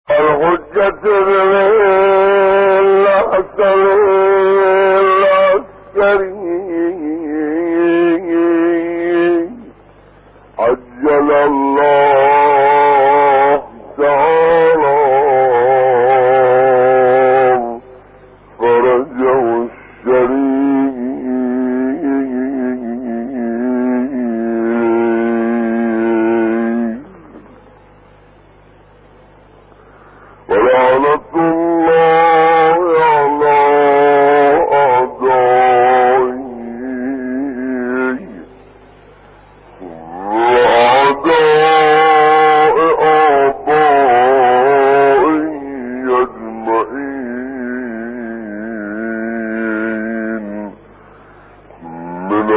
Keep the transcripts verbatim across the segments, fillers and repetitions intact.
الحجة الحسن العسكري عجل الله تعالى فرجه الشريف ولعنة الله على أعدائه وأعداء آبائه أجمعين من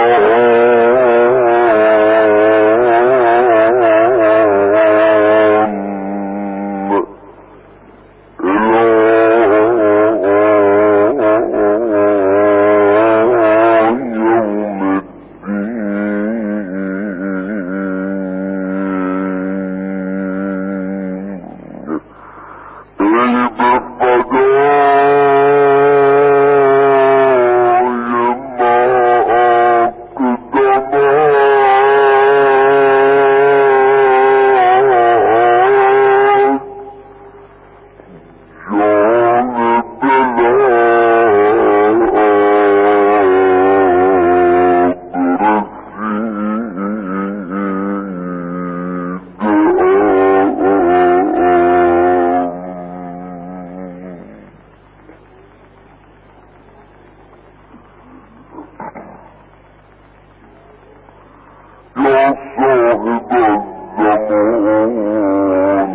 يا صاحب الزمان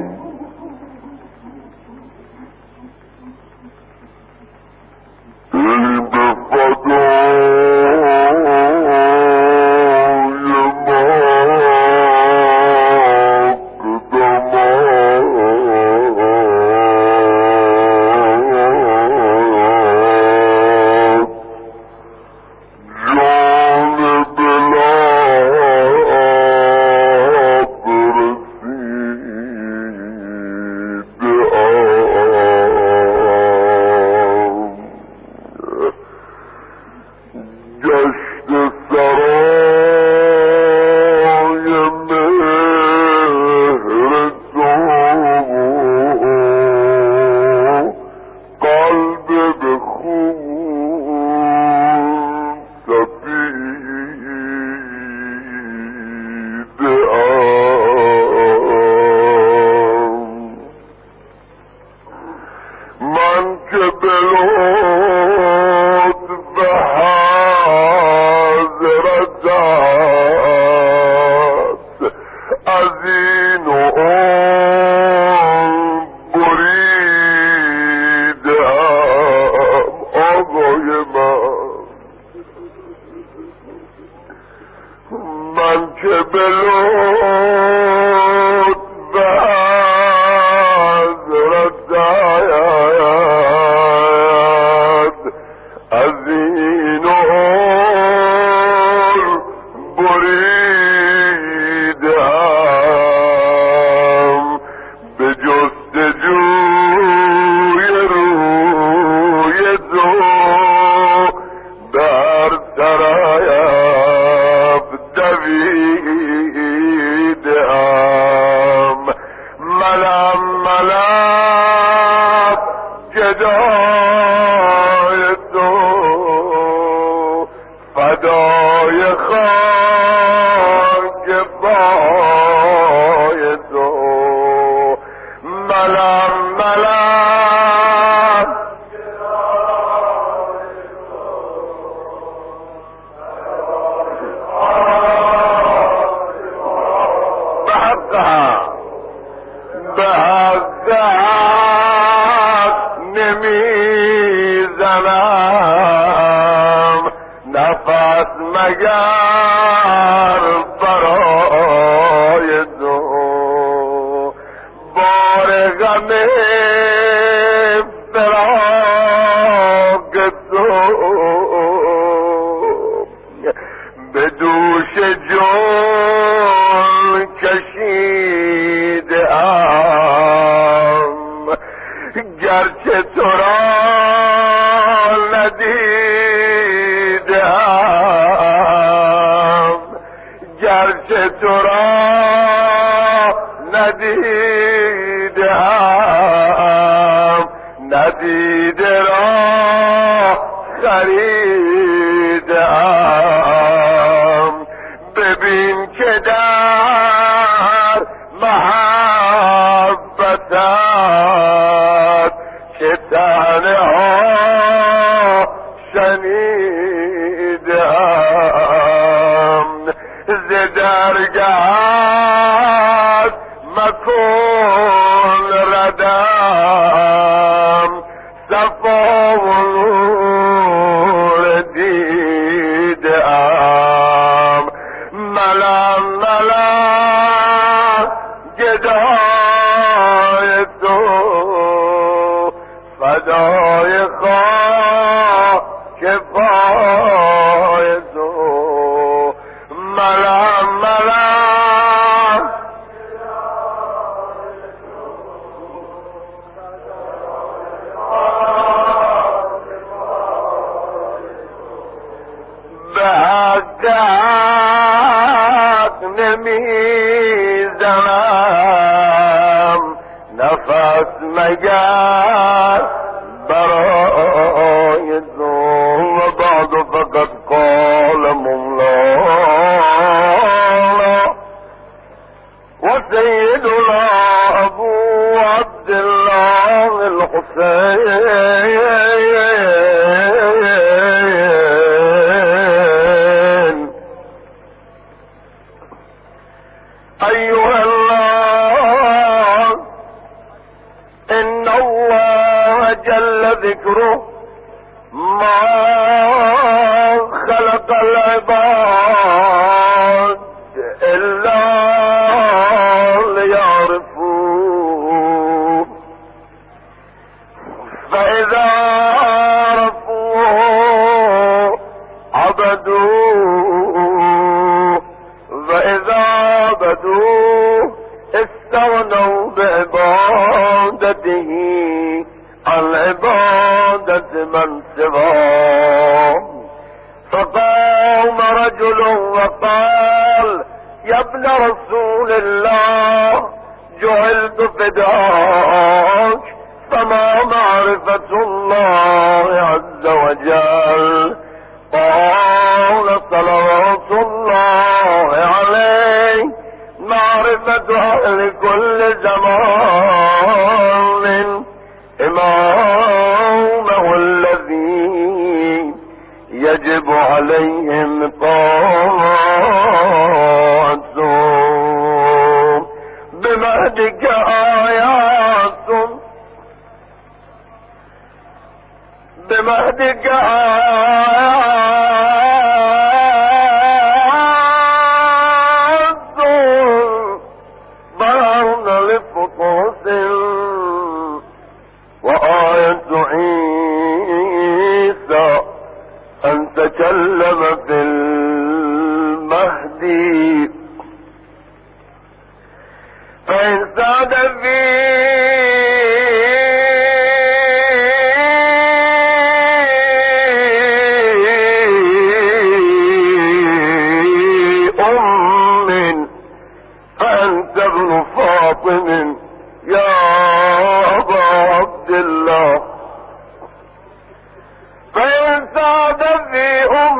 من که بلوت به حضرت آید از این عمر بریدم به جستجوی روی تو در طرف دویدم ملم ملم گدای تو فدای خاک پای تو ملم ملم به حق نمیزنم نفس مگر برای تو بار غم فراق تو به دوش جان کشیده ام گرچه تو را ندیدم، گرچه تو را ندیدم، ندیده را خریدم. ببین که در محبتت که طعنه ها شنیدم. ز درگهت مکن ردم، صفا و نور دیدم. ملم ملم گدای تو، فدای خاک پای تو. ملم ملم به حق حق نمیزنم نفس مگر برای تو. و بعد فقط قال مولانا و سیدنا ابو عبدالله الحسين أيها الناس إن الله جل ذكره ما خلق العباد إلا ليعرفوه، فإذا عرفوه عبدوه، وإذا عبدوه استغنوا بعبادته عن عبادة من سواه. فقام رجل وقال يا ابن رسول الله جعلت فداك، فما معرفة الله عز وجل؟ قال صلوات الله عليه معرفة أهل كل زمان إمامه الذي يجب عليهم طاعته. بمهدك آيات بمهدك آيات ظهرن لفطوس، وآية عيسى أن تكلم في المهدي، فإن ساد في أم فأنت ابن فاطم يا أبا عبد الله. فإن ساد في أم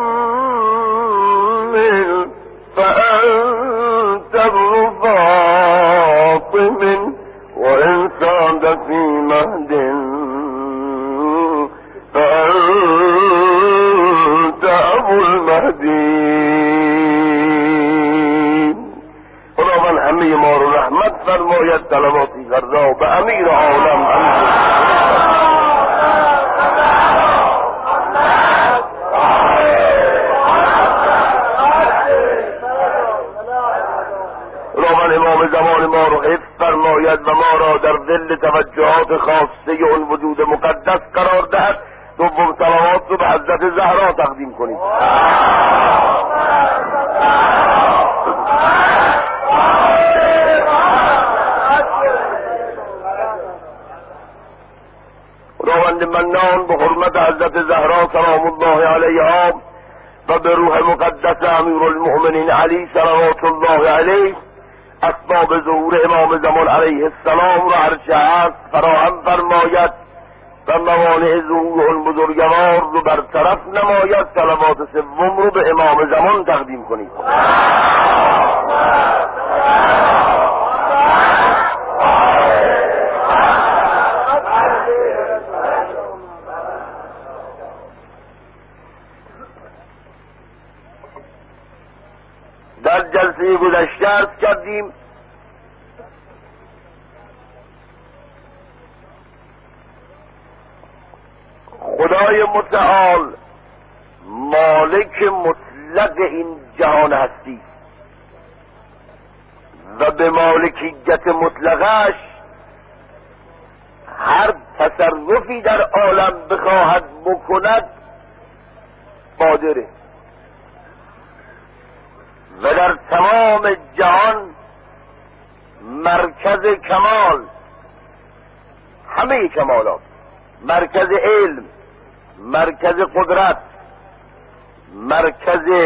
فأنت ابن فاطم، وإن ساد في مهد فأنت أبو المهدي. خداوند همه ما رو رحمت فرماید، صلواتی فردا به امیر عالم خداوند امام زمان ما رو حفظ فرماید و ما را در ظل توجهات خاصه اون وجود مقدس قرار دهد. دوم صلوات رو به حضرت زهرا تقدیم کنید. خداوند منان به حرمت حضرت زهرا سلام الله علیها و به روح مقدس امیرالمؤمنین علی صلوات الله علیه اسباب ظهور امام زمان علیه السلام را هرچه هست فراهم فرماید و موانع ظهور اون بزرگوار رو برطرف نماید. صلوات سوم رو به امام زمان تقدیم کنید. در جلسه گذشته عرض کردیم خدای متعال مالک مطلق این جهان هستی و به مالکیت مطلقش هر تصرفی در عالم بخواهد بکند قادره و در تمام جهان مرکز کمال، همه کمالات، مرکز علم، مرکز قدرت، مرکز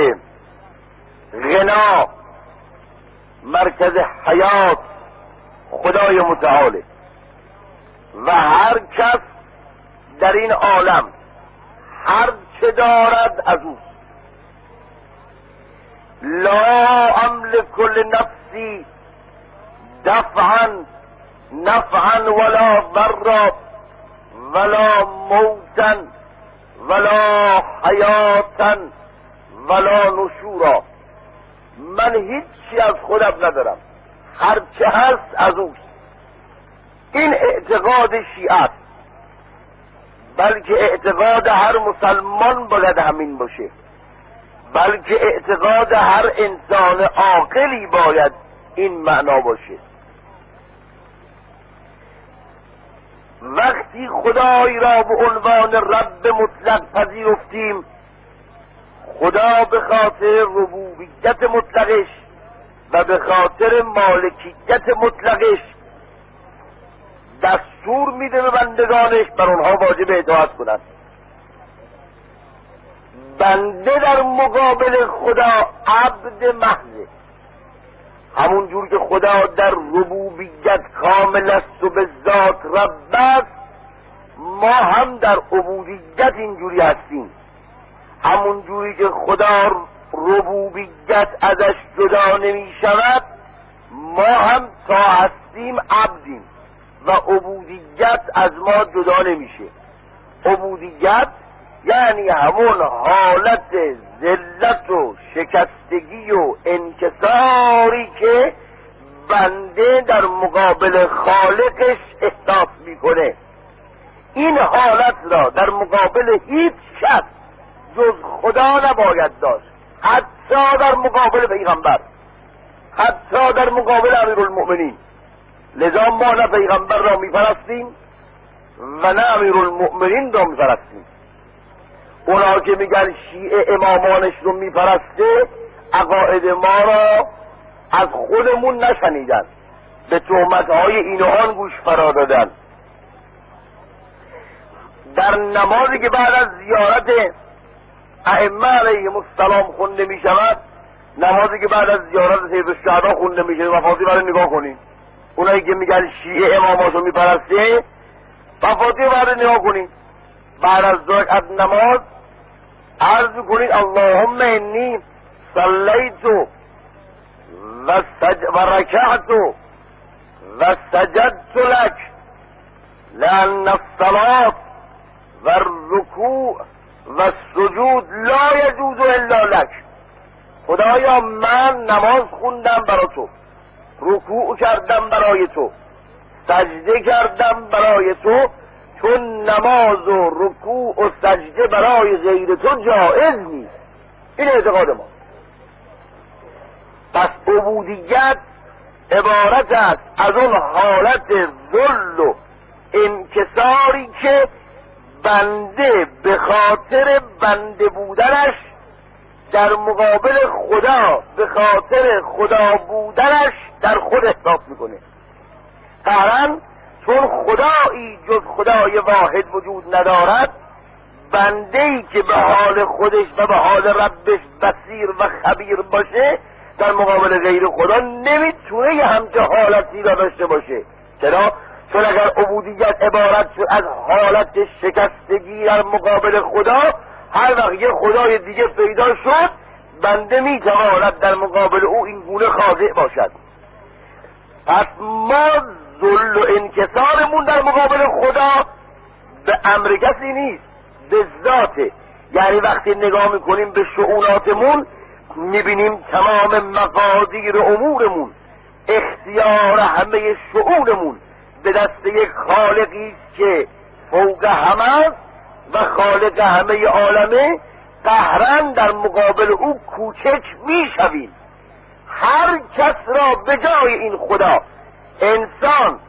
غنا، مرکز حیات خدای متعاله و هر کس در این عالم هر چه دارد از اوست. لا املک لنفسی دفعا نفعا ولا ضرا ولا موتا ولا حیاتا ولا نشورا. من هیچی از خودم ندارم، هر چه هست از اوست. این اعتقاد شیعه، بلکه اعتقاد هر مسلمان باید همین باشه، بلکه اعتقاد هر انسان عاقلی باید این معنا باشه. وقتی خدای را به عنوان رب مطلق پذیرفتیم، خدا به خاطر ربوبیت مطلقش و به خاطر مالکیت مطلقش دستور میده به بندگانش بر اونها واجب اطاعت کنند. بنده در مقابل خدا عبد محض، همون جور که خدا در ربوبیت کامل است و به ذات رب است، ما هم در عبودیت اینجوری هستیم. همون جوری که خدا ربوبیت ازش جدا نمی شود، ما هم تا هستیم عبدیم و عبودیت از ما جدا نمیشه. عبودیت یعنی همون حالت ذلت و شکستگی و انکساری که بنده در مقابل خالقش احساس میکنه. این حالت را در مقابل هیچ کس جز خدا نباید داشت، حتی در مقابل پیغمبر، حتی در مقابل امیرالمؤمنین. لذا ما نه پیغمبر را میپرستیم و نه امیرالمؤمنین را میپرستیم. اونا که میگن شیعه امامانش رو میپرسته، عقاید ما را از خودمون نشنیدن، به تهمتهای این و آن گوش فرا دادن. در نمازی که بعد از زیارت ائمه علیهم السلام خونده میشود، نمازی که بعد از زیارت سید الشهدا خونده میشه، مفاتی برای نگاه کنید. اونایی که میگن شیعه اماماشو میپرسته، مفاتی برای نگاه کنید. بعد از دو رکعت نماز عرض کنید اللهم انی صلیت و, سج... و رکعت و سجدت لک لأن الصلاة و الرکوع و السجود لا یجوز الا لک. خدایا من نماز خوندم برای تو، رکوع کردم برای تو، سجده کردم برای تو، چون نماز و رکوع و سجده برای غیر تو جائز نیست. این اعتقاد ما. پس عبودیت عبارت است از اون حالت ذل و انکساری که بنده به خاطر بنده بودنش در مقابل خدا، به خاطر خدا بودنش در خود احساس میکنه. قهرن چون خدایی جز خدای واحد وجود ندارد، بنده‌ای که به حال خودش و به حال ربش بصیر و خبیر باشه در مقابل غیر خدا نمیتونه یه همچه حالتی را داشته باشه. چرا؟ چون اگر عبودیت عبارت شد از حالت شکستگی در مقابل خدا، هر وقت یه خدای دیگه پیدا شد بنده میتواند در مقابل او این گونه خاضع باشد. پس ما ذل و انکسارمون در مقابل خدا به امر کسی نیست، به ذاته. یعنی وقتی نگاه میکنیم به شؤوناتمون میبینیم تمام مقادیر امورمون، اختیار همه شؤونمون به دست یک خالقی که فوق همه است و خالق همه عالمه. قهرن در مقابل او کوچک میشویم. هر کس را به جای این خدا انسان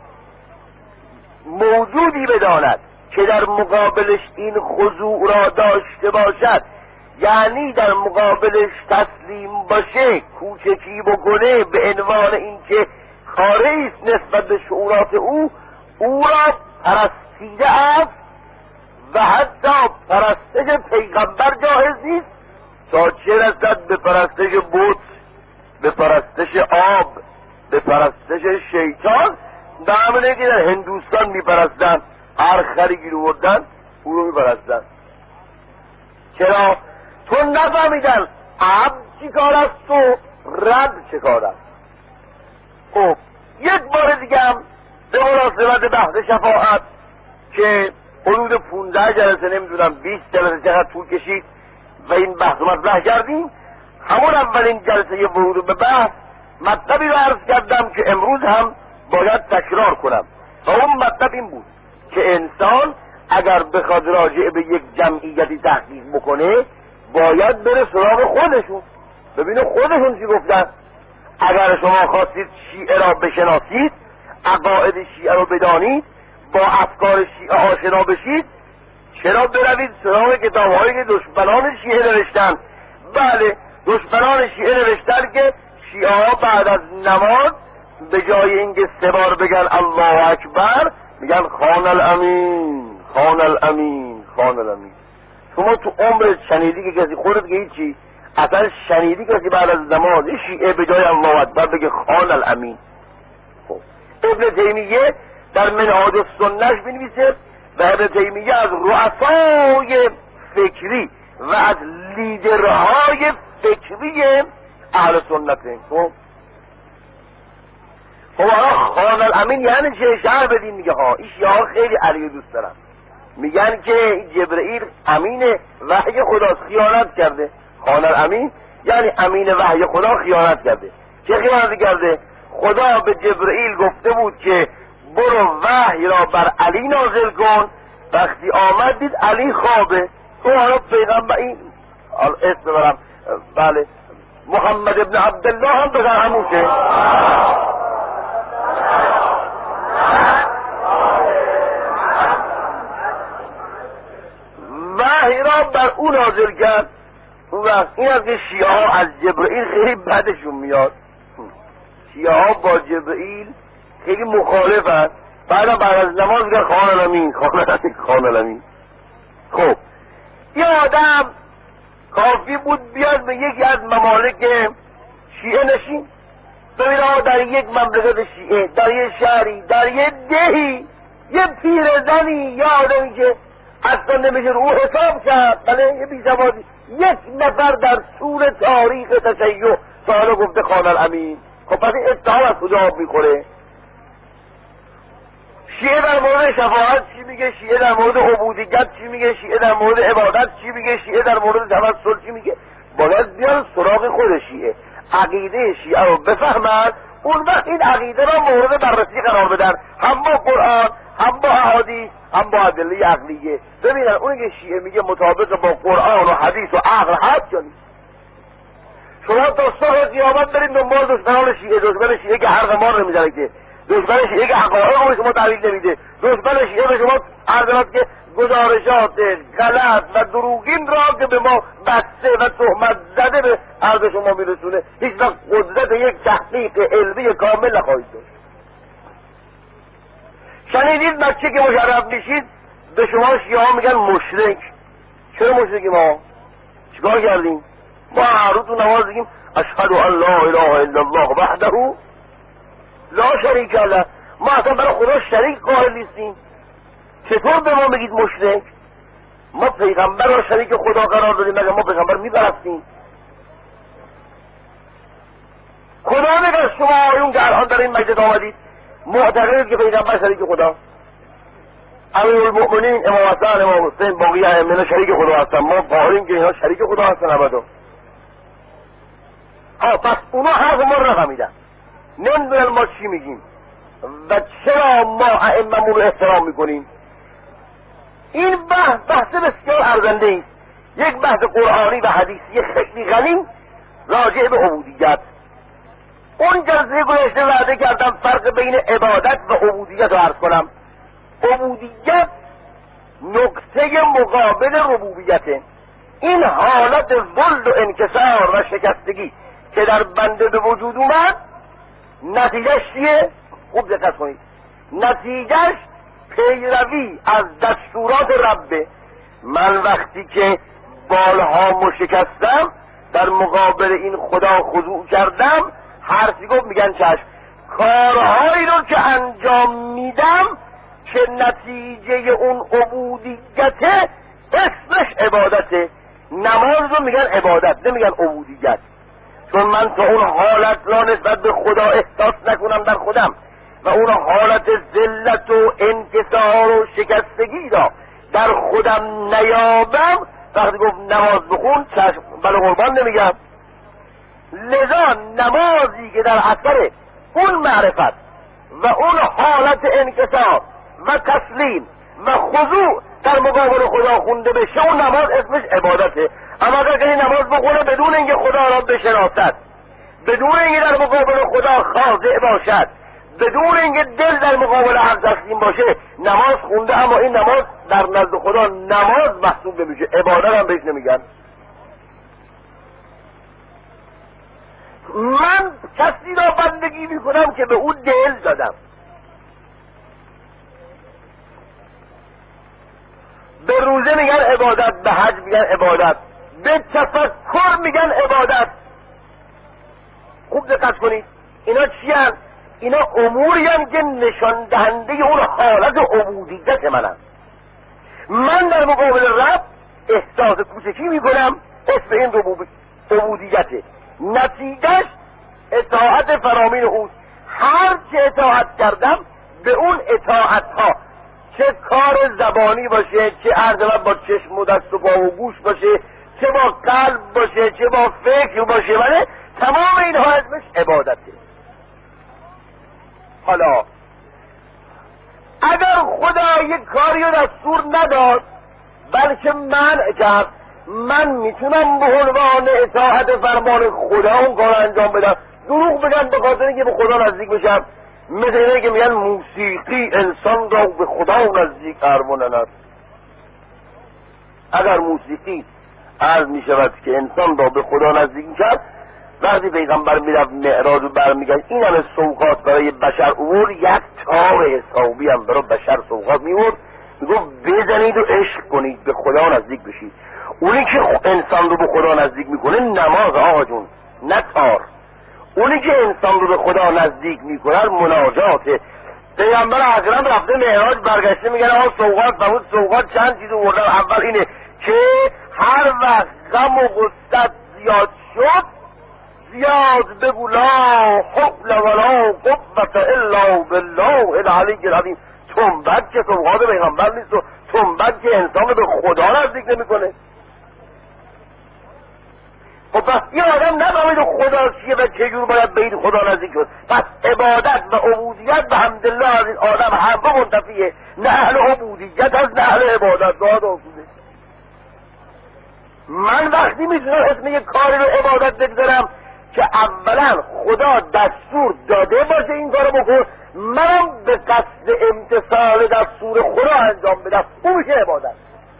موجودی بداند که در مقابلش این خضوع را داشته باشد، یعنی در مقابلش تسلیم باشه، کوچکی بکنه به عنوان اینکه خارجی است نسبت به شعورات او، او را پرستیده است و حتی پرستش پیغمبر جایز نیست تا چه رسد به پرستش بت، به پرستش آب، به پرستش شیطان. در همینه که در هندوستان میپرستن، هر خری گیر آوردن او رو میپرستن. چرا؟ چون نفهمیدن عبد چی کار است و رب چه کار است. خب یک بار دیگه هم به مناسبت بحث شفاعت که حدود پونزده جلسه نمیدونم بیست جلسه چقدر طول کشید و این بحث رو مطرح کردیم، همون اولین جلسه ورود به بحث مطلبی رو عرض کردم که امروز هم باید تکرار کنم و اون مطلب این بود که انسان اگر بخواد راجع به یک جمعیتی تحقیق بکنه باید بره سراغ خودشون، ببینه خودشون چی گفتن. اگر شما خواستید شیعه را بشناسید، عقاید شیعه رو بدانید، با افکار شیعه آشنا بشید، چرا بروید سراغ کتاب‌هایی که دشمنان شیعه نوشتن؟ بله، دشمنان شیعه نوشتن که شیعه ها بعد از نماز به جای اینکه سه بار بگن الله اکبر میگن خان الامین خان الامین خان الامین. شما تو عمر شنیدی که کسی خودت که هیچی اصلا شنیدی کسی بعد از نماز شیعه به جای الله اکبر بگه خان الامین؟ خب ابن تیمیه در منهاج السنه بنویسه و ابن تیمیه از رؤسای فکری و از لیدرهای فکری اهل سنته. خب خب خان الامین یعنی چه؟ شهر بدین میگه ها این شیعه ها خیلی علی دوست دارن، میگن که جبرئیل امین وحی خداست، خیانت کرده. خان الامین یعنی امین وحی خدا خیانت کرده. چه خیانت کرده؟ خدا به جبرئیل گفته بود که برو وحی را بر علی نازل کن، وقتی آمد دید علی خوابه. تو حالا پیغمبر این اسم برم بله محمد ابن عبدالله هم بگن هموشه. وحی را بر او نازل کرد. اون وقت این از که شیعه ها از جبرئیل خیلی بدشون میاد، شیعه ها با جبرئیل خیلی مخالف هست. بعد بعد از نماز میگن خان الامین خان الامین خان الامین. خب یه آدم کافی بود بیاد به یکی از ممالک شیعه نشین، ببینه در یک مملکت شیعه، در یک شهری، در یک دهی، یه پیرزنی یا آدمی که اصلا نمیشه رو حساب کرد، بله یه بی‌سوادی، یک نفر در طول تاریخ تشیع تا حالا گفته خان الامین. خب پس این اتهام از کجا آب میخوره؟ شیعه در مورد شفاعت چی میگه؟ شیعه در مورد عبودیت چی میگه؟ شیعه در مورد عبادت چی میگه؟ شیعه در مورد توسل چی میگه؟ باید بیان سراغ خود شیعه، عقیده شیعه رو بفهمن، اون وقت این عقیده را مورد بررسی قرار بدن، هم با قرآن، هم با احادیث، هم با ادله عقلیه. ببینن اون که شیعه میگه مطابق با قرآن و حدیث و عقل هست یا نیست. شما تا صبح قیامت برید دنبال دشمنان شیعه، دشمن شیعه که حرق ما رو نمیزنه، که دشمن شیعه که حقایق رو شما تحویل نمیده، دشمن شیعه به شما عرض که گزارشات غلط و دروغین را که به ما بسته و تهمت زده به عرض شما میرسونه، هیچ وقت قدرت یک تحقیق علمی کامل نخواهید داشت. شنیدید بچه که مشرف میشید به شما شیعه میگن مشرک. چرا مشرکی ما؟ چیکار کردیم؟ ما هر روز تو نماز بگیم اشهد ان لا اله الا الله وحده لا شریک له. ما اصلا برای خدا شریک قائل نیستیم. چطور به ما بگید مشرک؟ ما پیغمبر را شریک خدا قرار دادیم، مگر ما پیغمبر میپرستیم؟ خدا میگه شما آیون که الان در این مجلس آمدید معتقدید که پیغمبر شریک خدا، امیرالمؤمنین امام حسن امام حسین باقی ائمه شریک خدا هستن، ما قائلیم که اینا شریک خدا هستن ابدا. ها پس اونا حرف ما رو نفهمیدن، نمیدونن ما چی میگیم و چرا ما ائممون رو احترام میکنیم. این بحث بحث بسیار ارزنده است، یک بحث قرآنی و حدیثی خیلی غنی راجع به عبودیت. اون جلسه گذشته وعده کردم فرق بین عبادت و عبودیت رو عرض کنم. عبودیت نکته مقابل ربوبیته. این حالت ذل و انکسار و شکستگی که در بنده به وجود اومد نتیجهش چیه؟ خوب دقت کنید. نتیجهش پیروی از دستورات ربه. من وقتی که بالهامو شکستم در مقابل این خدا خضوع کردم، حرفی گفت میگن چشم. کارهایی رو که انجام میدم که نتیجه اون عبودیته اسمش عبادته. نماز رو میگن عبادت نمیگن عبودیت، چون من تا اون حالت را نسبت به خدا احساس نکنم در خودم و اون حالت ذلت و انکسار و شکستگی را در خودم نیابم، وقتی گفت نماز بخون چشم بله قربان نمیگم. لذا نمازی که در اثر اون معرفت و اون حالت انکسار و تسلیم و خضوع در مقابل خدا خونده بشه، اون نماز اسمش عبادته. اما اگر کسی نماز بخونه بدون اینکه خدا را بشناسد، بدون اینکه در مقابل خدا خاضع باشد، بدون اینکه دل در مقابل حق تسلیم باشه، نماز خونده اما این نماز در نزد خدا نماز محسوب نمیشه، عبادت هم بهش نمیگن. من کسی را بندگی میکنم که به اون دل دادم، به روزه میگن عبادت، به حج میگن عبادت، به تفکر میگن عبادت. خوب دقت کنید اینا چی هست؟ اینا اموری هست که نشان دهنده اون حالت عبودیت منم. من در مقابل رب احساس کوچکی میکنم، اسم این عبودیته. نتیجهش اطاعت فرامین اوست. هر چه اطاعت کردم به اون اطاعت ها، چه کار زبانی باشه، چه عرض با چشم و دست و پا و گوش باشه، چه با قلب باشه، چه با فکر باشه، ولی تمام اینها اسمش عبادته. حالا اگر خدا یک کاری رو دستور نداد بلکه منع کرد، من میتونم به عنوان اطاعت فرمان خدا اون کار انجام بدم؟ دروغ بگم به خاطر اینکه به خدا نزدیک بشم؟ مثل اینه که میگن موسیقی انسان را به خدا نزدیک ارمانند. اگر موسیقی عرض میشود که انسان را به خدا نزدیک کرد، وقتی پیغمبر میرفت معراج و برمیگشت این همه سوغات برای بشر امور، یک تاق حسابی هم برای بشر سوغات میورد، میگفت بزنید و عشق کنید به خدا نزدیک بشید. اونی که انسان رو به خدا نزدیک میکنه نماز آقا جون، نه تار. اونی که انسان رو به خدا نزدیک میکنه مناجاته. پیغمبر اکرم رفته معراج برگشته میگن آقا سوغات فرمود، سوغات چند چیز آوردن. اول اینه که هر وقت غم و غصت زیاد شد زیاد بگو لا حول ولا قوة الا بالله العلی العظیم. تنبک که سوغات پیغمبر نیست و تنبک که انسان به خدا نزدیک نمیکنه. خب پس این آدم نفهمید خدا چیه و چجور باید به این خدا نزدیک شد. پس عبادت و عبودیت به حمدالله از این آدم همه منتفیه، نه اهل عبودیت از نه اهل عبادت. داد آسوده. من وقتی میتونم اسم یک کاری رو عبادت بگذارم که اولا خدا دستور داده باشه این کارو بکن، منم به قصد امتثال دستور خدا انجام بدم، اون میشه عبادت.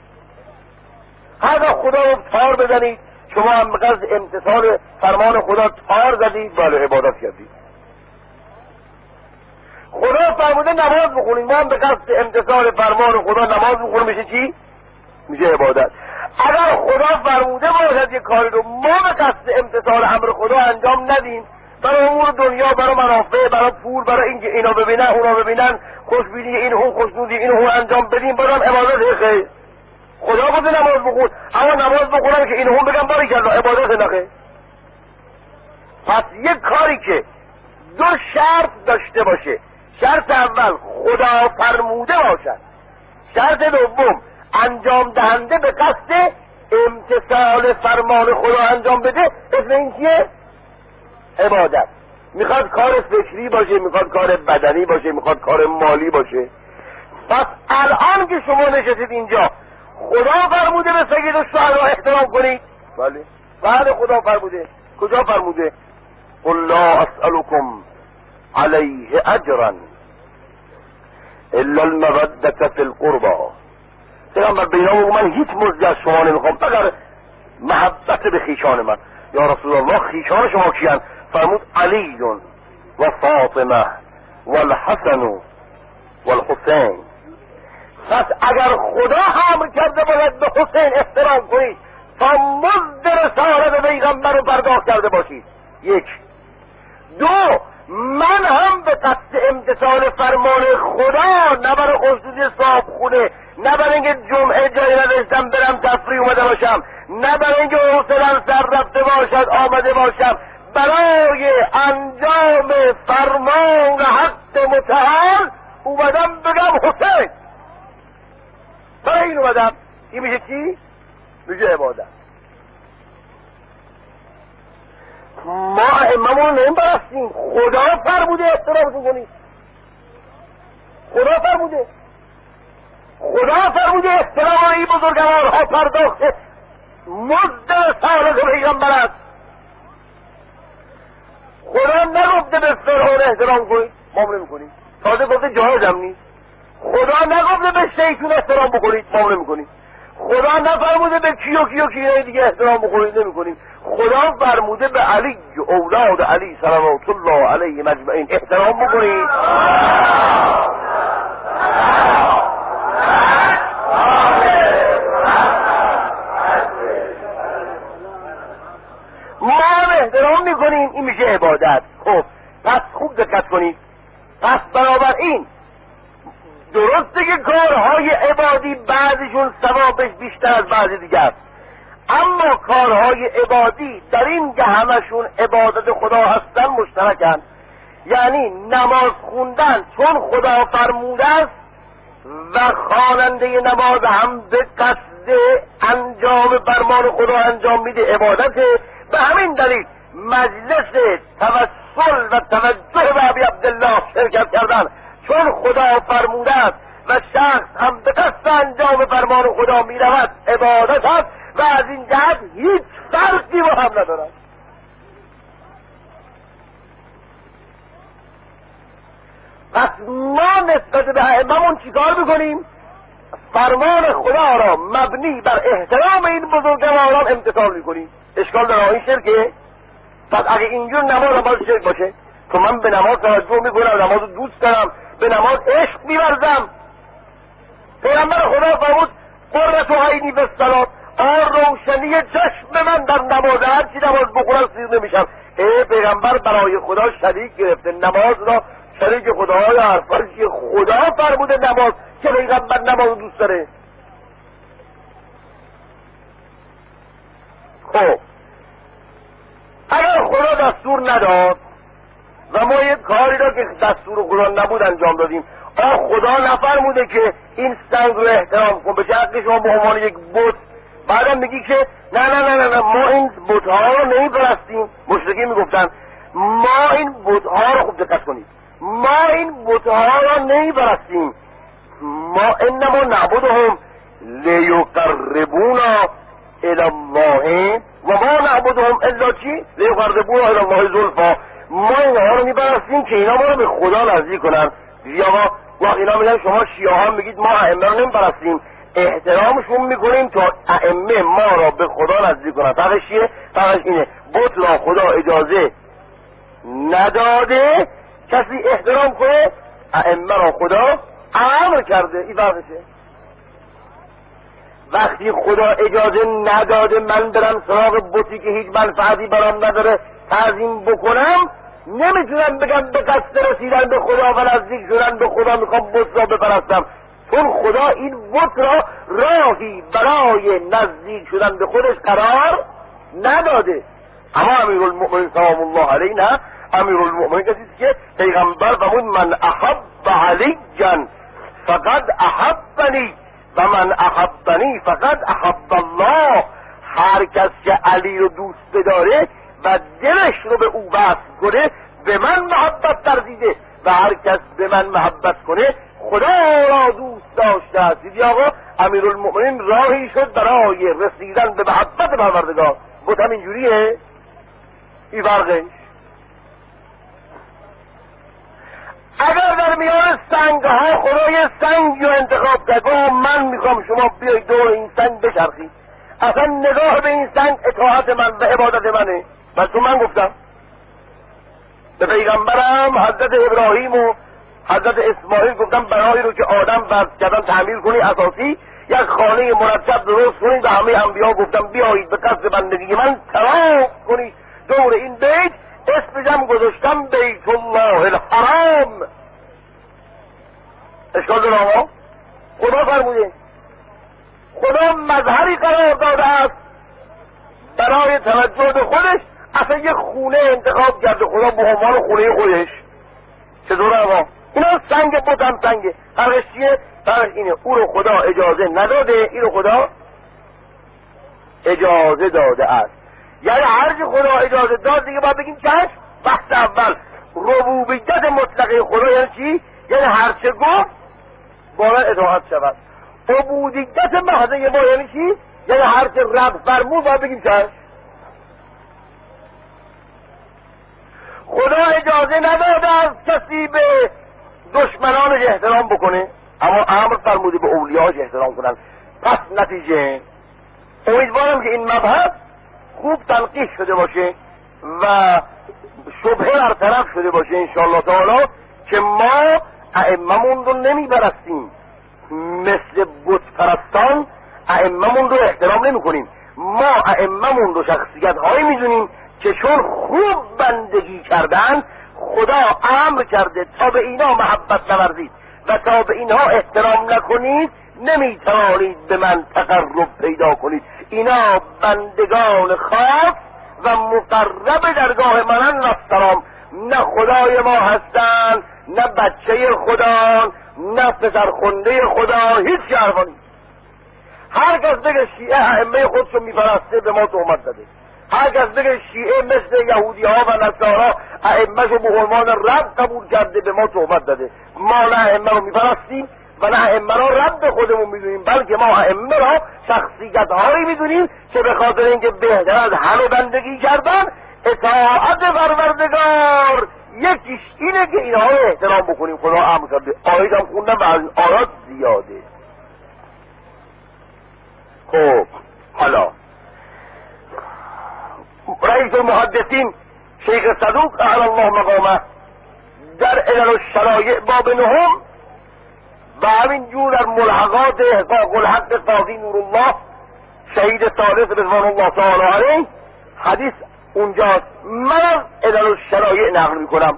هر خدا رو تار بزنید، شما هم به قصد امتثال فرمان خدا تار زدید، بله عبادت کردید. خدا فرموده نماز بخونید، ما هم به قصد امتثال فرمان خدا نماز بخونیم، میشه چی؟ میشه عبادت. اگر خدا فرموده باشد یک کاری رو ما به قصد امتثال امر خدا انجام ندیم، برای امور دنیا، برای منافع، برای پول، برای اینکه اینا ببینن اونا ببینن، خوشبینی این اون خوشنودی این اون انجام بدیم، برام عبادت خیر. خدا گفته نماز بخون، اما نماز بخونم که این هم بگم باری کردم عبادت نخیر. پس یک کاری که دو شرط داشته باشه، شرط اول خدا فرموده باشد، شرط دوم انجام دهنده به قصد امتثال فرمان خدا انجام بده، اسم این چیه؟ عبادت. میخواد کار فکری باشه، میخواد کار بدنی باشه، میخواد کار مالی باشه. پس الان که شما نشستید اینجا، خدا فرموده به سید الشهدا احترام کنید؟ بله بله خدا فرموده. کجا فرموده؟ قل لا اسألكم علیه اجرا الا المودة فی القربى. پیغمبر بینام من هیچ مزدی از شما نمیخوام مگر محبت به خیشان من. یا رسول الله خیشان شما کیان؟ فرمود علی و فاطمه و الحسن و الحسین. پس اگر خدا امر کرده باید به حسین احترام کنید تا مزد رسالت پیغمبر رو پرداخت کرده باشید. یک. دو، من هم به قصد امتثال فرمان خدا، نه برای خصوصی صاحب خونه، نه برای اینکه جمعه جایی نداشتم برم تفریح اومده باشم، نه برای اینکه حوصله‌ام سر رفته باشد آمده باشم، برای انجام فرمان حق متعال اومدم بگم حسین، برای این اومدم. این میشه چی؟ میشه عبادت. ما ائممون نمی‌پرستیم، خدا فرموده احترامشون کنید. خدا فرموده خدا فرموده احترام این بزرگوارها پرداخت مزد رسالت پیغمبر است. خدا نگفته به فرعون احترام کنید، ما نمی‌کنیم. تازه گفته جایز هم نیست. خدا نگفته به شیطان احترام بکنید، ما نمی‌کنیم. خدا نفرموده به کیو کیو کیو دیگه احترام بکنید، نمی‌کنیم. خدا فرموده به علی و اولاد علی صلوات الله علیه مجمعین احترام بکنید. ما احترام میکنیم، این میشه عبادت. خب پس خوب دقت کنید. پس بنابراین درسته که کارهای عبادی بعضیشون ثوابش بیشتر از بعضی دیگه است، اما کارهای عبادی در این که همشون عبادت خدا هستن مشترکن. یعنی نماز خوندن چون خدا فرموده است و خواننده نماز هم به قصد انجام فرمان خدا انجام میده عبادته. به همین دلیل مجلس توسل و توجه به ابی عبدالله شرکت کردن چون خدا فرموده است و شخص هم به قصد انجام فرمان خدا میرود عبادت است و از این جهت هیچ فرقی با هم ندارد. پس ما نسبت به ائممون چیکار میکنیم؟ فرمان خدا را مبنی بر احترام این بزرگواران امتثال میکنیم. اشکال داره این شرکه؟ پس اگه اینجور نماز باز شرک باشه، تو من به نماز توجه میکنم، نماز دوست دارم، به نماز عشق میورزم. پیغمبر خدا فرمود قرة عینی فی الصلاة، آن روشنی چشم من در نماز، هر چی نماز بخورم سیر نمیشم. ای پیغمبر برای خدا شریک گرفته، نماز را شریک خدای حرفی خدا فرموده نماز که پیغمبر نماز دوست داره. خب اگر خدا دستور نداد و ما یک کاری را که دستور خدا نبود انجام دادیم، آه خدا نفرموده که این سنگ رو احترام کن، به حق شما به عنوان یک بت، بعدم میگی که نه نه نه نه, نه ما این بت‌ها رو نمی‌پرستیم. مشرکین میگفتن ما این بت‌ها رو، خوب دقت کنید، ما این بت‌ها رو نمی‌پرستیم، ما انما نعبدهم لیقربونا الی الله و ما نعبدهم الا چی؟ لیقربونا الی الله زلفا. ما اینها رو می‌پرستیم که اینا ما رو به خدا نزدیک کنن. یا وقت اینا میگن شما شیعه ها میگید ما ائمه رو نمی‌پرستیم، احترامشون میکنیم تا ائمه ما را به خدا نزدیک کنن. فرقش چیه؟ فرقش اینه بت را خدا اجازه نداده کسی احترام کنه ائمه را خدا امر کرده. این فرقشه. وقتی خدا اجازه نداده من برم سراغ بتی که هیچ منفعتی برام نداره تعظیم بکنم، نمیتونم بگم به قصد رسیدن به خدا و نزدیک شدن به خدا میخوام بت را بپرستم، چون خدا این بت را راهی برای نزدیک شدن به خودش قرار نداده. اما امیرالمؤمنین سلام الله علیه نه، امیرالمؤمنین کسی است که پیغمبر فرمود من احب علیًا فقد احبنی و من احبنی فقد احب الله. هر کس که علی رو دوست بداره و دلش رو به او وصل کنه به من محبت ورزیده و هر کس به من محبت کنه خدا را دوست داشته است. دیدی آقا امیرالمؤمنین راهی شد برای رسیدن به محبت پروردگار. بود هم اینجوریه. این فرقش. اگر در میان سنگ ها خدا یه سنگی رو انتخاب کرد و من میخوام شما بیاید دور این سنگ بچرخید، اصلا نگاه به این سنگ اطاعت من و عبادت منه. بس تو من گفتم به پیغمبرم حضرت ابراهیم و حضرت اسماعیل گفتم برای رو که آدم بس کردن تعمیر کنی اساسی یک خانه مرتب درست کنید و همه انبیا گفتم بیایید به قصد بندگی من طواف کنید دور این بیت. اسمشم گذاشتم بیت الله الحرام. اشکال داره آقا؟ خدا فرموده، خدا مظهری قرار داده است برای توجه به خودش، اصلا یه خونه انتخاب کرده خدا به عنوان خونه خودش. چطور آقا؟ اینا سنگ بودم سنگه. فرقش چیه؟ فرقش اینه او رو خدا اجازه نداده، این رو خدا اجازه داده است. یعنی هر چی خدا اجازه داد دیگه باید بگیم چشم. بحث اول ربوبیت مطلقه خدا یعنی چی؟ یعنی هر چه گفت باید اطاعت شود. عبودیت محضه ما یعنی چی؟ یعنی هر چه رب فرمود باید بگیم چشم. خدا اجازه نداده از کسی به دشمنانش احترام بکنه، اما امر فرموده به اولیاش احترام کنن. پس نتیجه امیدوارم که این مبحث خوب تنقیح شده باشه و شبهه برطرف شده باشه انشاءالله تعالی که ما ائممون رو نمیبرستیم، مثل بت پرستان ائممون رو احترام نمی کنیم. ما ائممون رو شخصیت هایی میدونیم که چون خوب بندگی کردن خدا امر کرده تا به اینا محبت نورزید و تا به اینها احترام نکنید نمیتوانید به من تقرب پیدا کنید. اینا بندگان خاص و مقرب درگاه منن و سلام، نه خدای ما هستن، نه بچه خدا، نه پسرخونده خدا، هیچ حرفانی. هر کس بگه شیعه ائمه خودشو میپرسته به ما تهمت داده. هر کس بگه شیعه مثل یهودی ها و نصارا ائمهشو به عنوان رب قبول کرده به ما تهمت داده. ما نه ائمه رو میپرستیم و نه ائمه را رب خودمون میدونیم، بلکه ما ائمه را شخصیت هایی میدونیم که به خاطر اینکه بهتر از همه بندگی کردن اطاعت پروردگار یکیش اینه که اینها رو احترام بکنیم. خدا امر کرده. آیه هم خوندم و از آیات زیاده. خب حالا رئیس المحدثین شیخ صدوق اعلی الله مقامه در علل الشرایع باب نهم و همین جور در ملحقات احقاق الحق قاضی نورالله شهید ثالث رضوان الله تعالی علیه حدیث اونجاست. من از علل الشرایع نقل میکنم.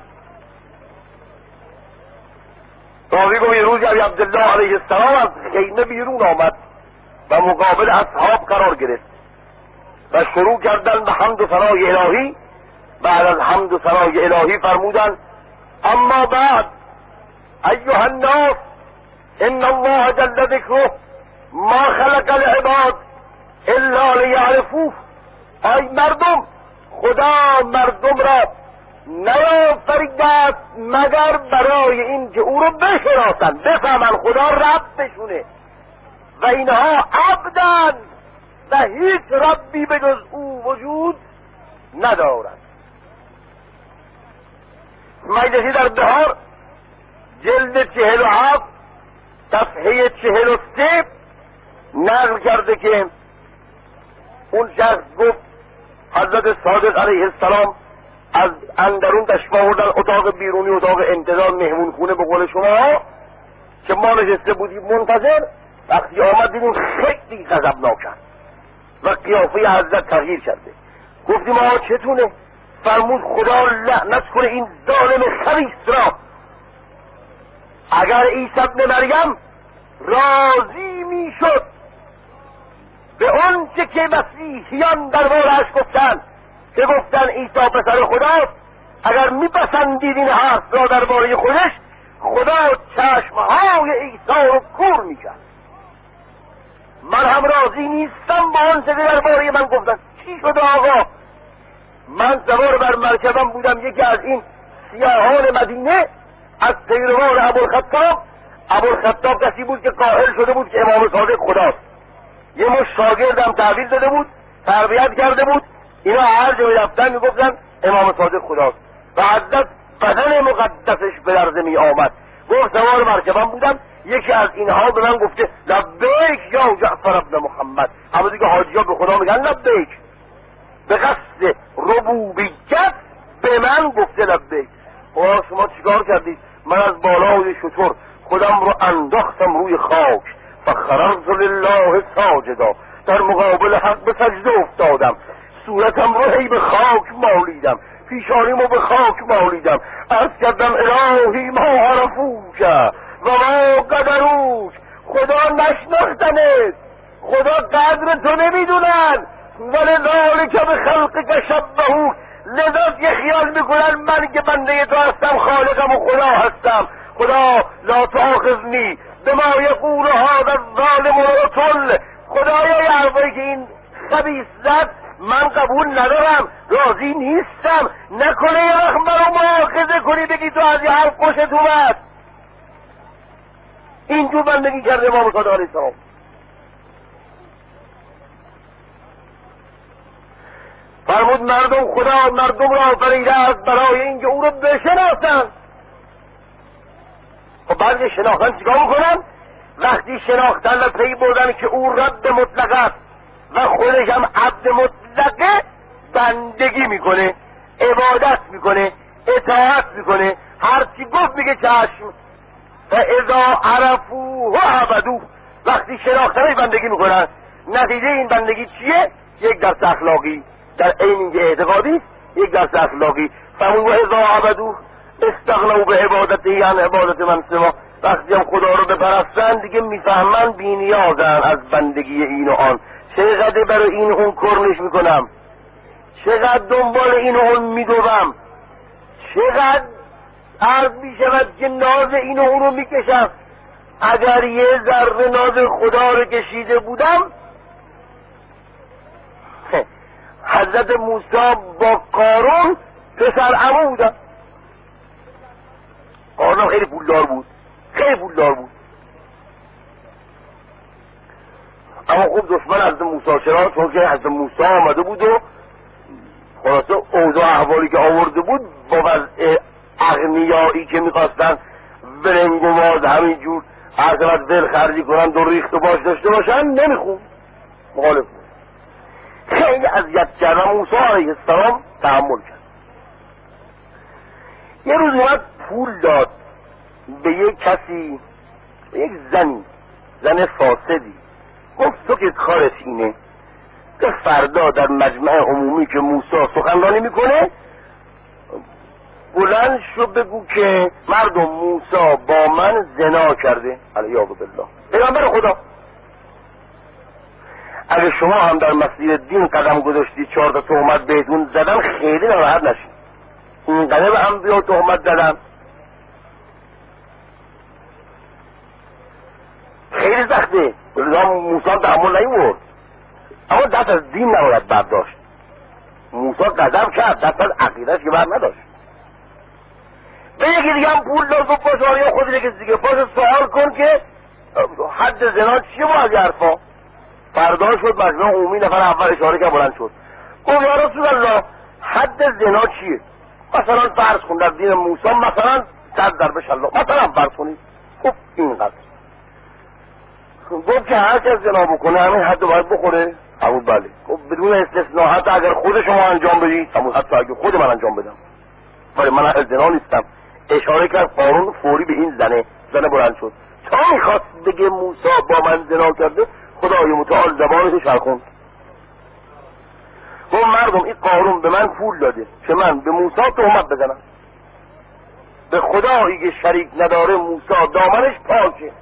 راوی گوی یه روزی عبدالله علیه السلام از خیمه بیرون آمد و مقابل اصحاب قرار گرفت و شروع کردن به حمد و ثنای الهی. بعد از حمد و ثنای الهی فرمودن اما بعد ایها الناس ان الله جل ذکره ما خلق العباد الا لیعرفوه. ای مردم، خدا مردم را نیافریده است مگر برای این که او رو بشناسند، بفهمن خدا رب بشونه و اینها عبدن و هیچ ربی به جز او وجود ندارد. مجلسی در بهار جلد چهل و هفت صفحه چهل و سه نقل کرده که اون شخص گفت حضرت صادق علیه السلام از اندرون تشریف آوردن اتاق بیرونی، اتاق انتظار، مهمون خونه به قول شما که ما نشسته بودیم منتظر. وقتی آمد دیدیم خیلی غضبناک کرد و قیافه حضرت تغییر کرده. گفتیم آقا چتونه؟ فرمود خدا لعنت کنه این ظالم خبیث را. اگر عیسی ابن مریم راضی می شد به اون چه که مسیحیان درباره‌اش گفتن که گفتن عیسی پسر خداست، اگر میپسندید این حرف را درباره خودش، خدا چشمهای عیسی رو کور میکرد. من هم راضی نیستم با آن چه درباره من گفتن. چی شده آقا؟ من سوار بر مرکبم بودم، یکی از این سیاهان مدینه از پیروان ابوالخطاب. ابوالخطاب کسی بود که قائل شده بود که امام صادق خداست. یه مش شاگردم تحویل داده بود، تربیت کرده بود، اینا هر جا میرفتن میگفتن امام صادق خداست و حضرت بدن مقدسش به لرزه می آمد. گفت سوار مرکبم بودم، یکی از اینها به من گفته لبیک یا جعفر ابن محمد. اما دیگه حاجی ها به خدا میگن لبیک، به قصد ربوبیت به من گفته لبیک. خدا شما چیکار کردید؟ من از بالای شتر خودم رو انداختم روی خاک، فخررت لله ساجدا، در مقابل حق به سجده افتادم، صورتم رو هی به خاک مالیدم، پیشانیمو به خاک مالیدم، عرض کردم الهی ما عرفوک و ما قدروک، خدا نشناختنت، خدا قدر تو نمیدونن، ولذالک به خلقک شبهوک، لذا یه خیال میکنن من که بنده تو هستم، خالقم و خدا هستم. خدا لا تؤاخذنی بما یقول هذا الظالم العتل، خدایا یه حرفایی که این خبیث زد من قبول ندارم، راضی نیستم، نکنه یه وقت منو مؤاخذه کنی بگی تو از یه حرف خوشت اومد. اینجور بندگی کرده امام صادق علیه السلام. فرمود مردم خدا مردم را آفریده است برای اینکه او رو بشناسن. خب بعد شناختن چیکار میکنن؟ وقتی شناختن و پی بردن که او رب مطلق است و خودش هم عبد مطلقه، بندگی میکنه، عبادت میکنه، اطاعت میکنه، هر چی گفت میگه چشم. فاذا عرفوه عبدوه، وقتی شناختنش بندگی میکنن. نتیجه این بندگی چیه؟ یک درس اخلاقی، در عین اینکه اعتقادی، یک درس اخلاقی. فهمون و اذا عبدوه استغنوا به عبادتی یعنی عبادت من سوا، وقتی هم خدا رو بپرستن دیگه میفهمن بی نیازن از بندگی این و آن. چقدر برای این اون کرنش میکنم، چقدر دنبال این و اون میدوم، چقدر عرض میشود که ناز این و اون رو میکشم. اگر یه ذره ناز خدا رو کشیده بودم، حضرت موسی با قارون پسر عمو بودم. قارون خیلی پولدار بود، خیلی پولدار بود، اما خوب دشمن حضرت موسی چرا؟ چون که حضرت موسی آمده بود و خلاصه اوضاع احوالی که آورده بود با وضع اغنیایی که میخواستن برنگ و باز همینجور عظمت ول خرجی کنن، دو ریخت و باش داشته باشن، نمیخون، مخالف بود. خیلی اذیت کردن موسی علیه السلام، تحمل کرد. یه روز اومد پول داد به یک کسی، به یک زنی، زن فاسدی، گفت تو که کارت اینه که فردا در مجمع عمومی که موسی سخنرانی میکنه بلند شو بگو که مردم موسی با من زنا کرده، علیه بالله، پیغمبر خدا. اگه شما هم در مسیر دین قدم گذاشتی، چهار تا تهمت بهتون زدن، خیلی ناراحت نشید. این قدم انبیا تهمت زدن، خیلی سخته، موسی تحمل نیورد، اما دست از دین نباید برداشت. موسی قدم کرد، دست از عقیدهش که بر نداشت. به یکی دیگه هم پول داد و پاشو یا خودی دیگه دیگه پاشو سوال کن که حد زنا چیه با از حرفا. فردا شد مجمع عمومی، نفر اول اشاره که بلند شد گفت یا رسول الله حد زنا چیه؟ مثلا فرض کن در دین موسی مثلا صد ضربه شلاق، مثلا فرض کنید. خب اینقدر. گفت که هر کس زنا بکنه همین حد باید بخوره، همون بله بدون استثناء، حتی اگر خود شما انجام بدید، همون حتی اگر خود من انجام بدم، ولی من اهل زنا نیستم. اشاره کرد قارون فوری به این زنه، زنه بلند شد تا میخواست بگه موسی با من زنا کرده، خدای متعال زبانش چرخوند. گفت مردم این قارون به من پول داده که من به موسی تهمت بزنم، به خدایی که شریک نداره موسی دامنش پاکه.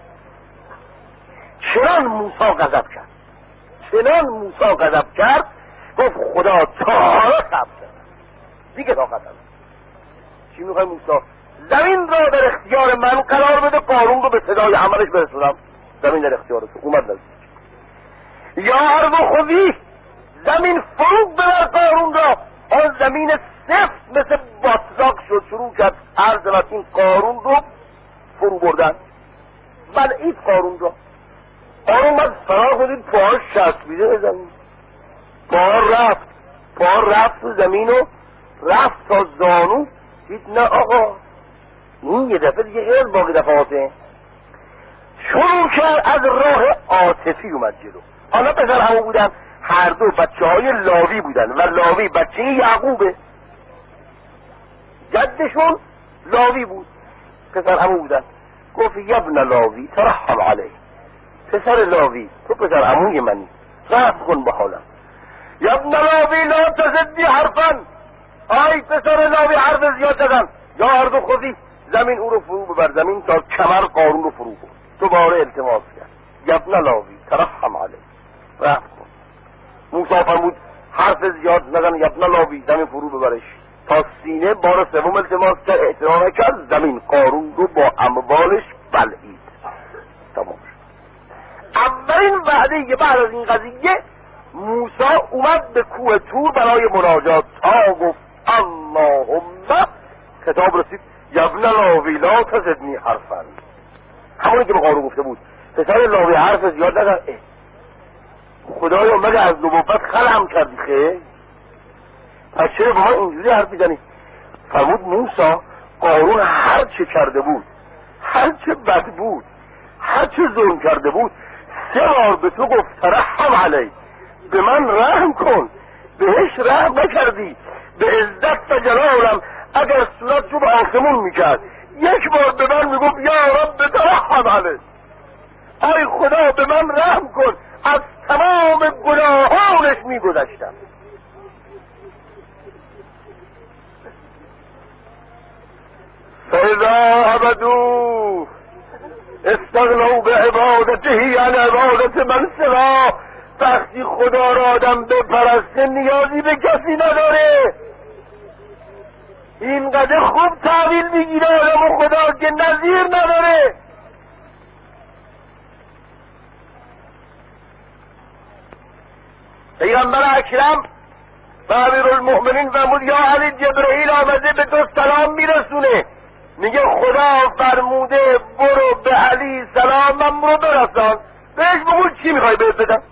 چنان موسی غضب کرد، چنان موسی غضب کرد گفت خدا تا حالا صبر کرد دیگه طاقت نداره. چی میخوای موسی؟ زمین را در اختیار من قرار بده، قارون رو به صدای عملش برسونم. زمین در اختیار تو اومد نزدیک. یا ارض خذی، زمین فرو ببر قارون را. آن زمین سفت مثل باتلاق شد، شروع کرد عرض این قارون رو فرو بردن، بلعید قارون را. قارون باید فرار کنید، پاهاش چسبیده به زمین، پاها رفت پاها رفت تو زمین و رفت تا زانو، دید نه آقا این یه دفعه دیگه غیر باقی دفعاته. شروع کرد از راه عاطفی اومد جلو. حالا پسر همون بودن، هر دو بچه های لاوی بودن و لاوی بچه یعقوبه، جدشون لاوی بود، پسر همون بودن. گفت یبن لاوی ترحم علیه، پسر لاوی تو پسر عموی منی، رحم کن به حالم. یبن لاوی لا تزدی حرفا، آی پسر لاوی حرف زیاد زدن. یا ارض خذی، زمین او رو فرو ببر، زمین تا کمر قارون رو فرو برد. دوباره التماس کرد یبن لاوی ترحم علیه، رحم کن. موسی فرمود حرف زیاد نزن، یبن لاوی زمین فرو ببرش. تا سینه بار سوم التماس کرد، اعتنا نکرد، زمین قارون رو با اموالش بلعید. تمام. اولین وعده که بعد از این قضیه موسی اومد به کوه طور برای مناجات، تا گفت اللهم، خطاب رسید یبن لاوی لا تزدنی حرفا، همونی که به قارون گفته بود پسر لاوی حرف زیاد نزن. خدایا مگه از نبوت خلعم کردی خیلی؟ پس چرا با ما اینجوری حرف میزنی؟ فرمود موسی قارون هر چه کرده بود، هر چه بد بود، هر چه ظلم کرده بود، سه بار به تو گفت ترحم علی، به من رحم کن، بهش رحم نکردی. به عزت و جلالم اگر صورت رو به آسمون میکرد یک بار به من میگفت یا رب ترحم علی، ای خدا به من رحم کن، از تمام گناهانش میگذشتم. فاذا عبدوه استغنوا به عبادته عن عبادت من سوا، وقتی خدا را آدم بپرسته نیازی به کسی نداره. اینقدر خوب تعویل میگیره آدم خدا که نظیر نداره. پیغمبر اکرم و امیرالمؤمنین فرمود یا علی جبرئیل آمده به تو سلام میرسونه، میگه خدا فرموده برو به علی سلامم رو برسان. بهش بگو چی میخوای بهت بدم،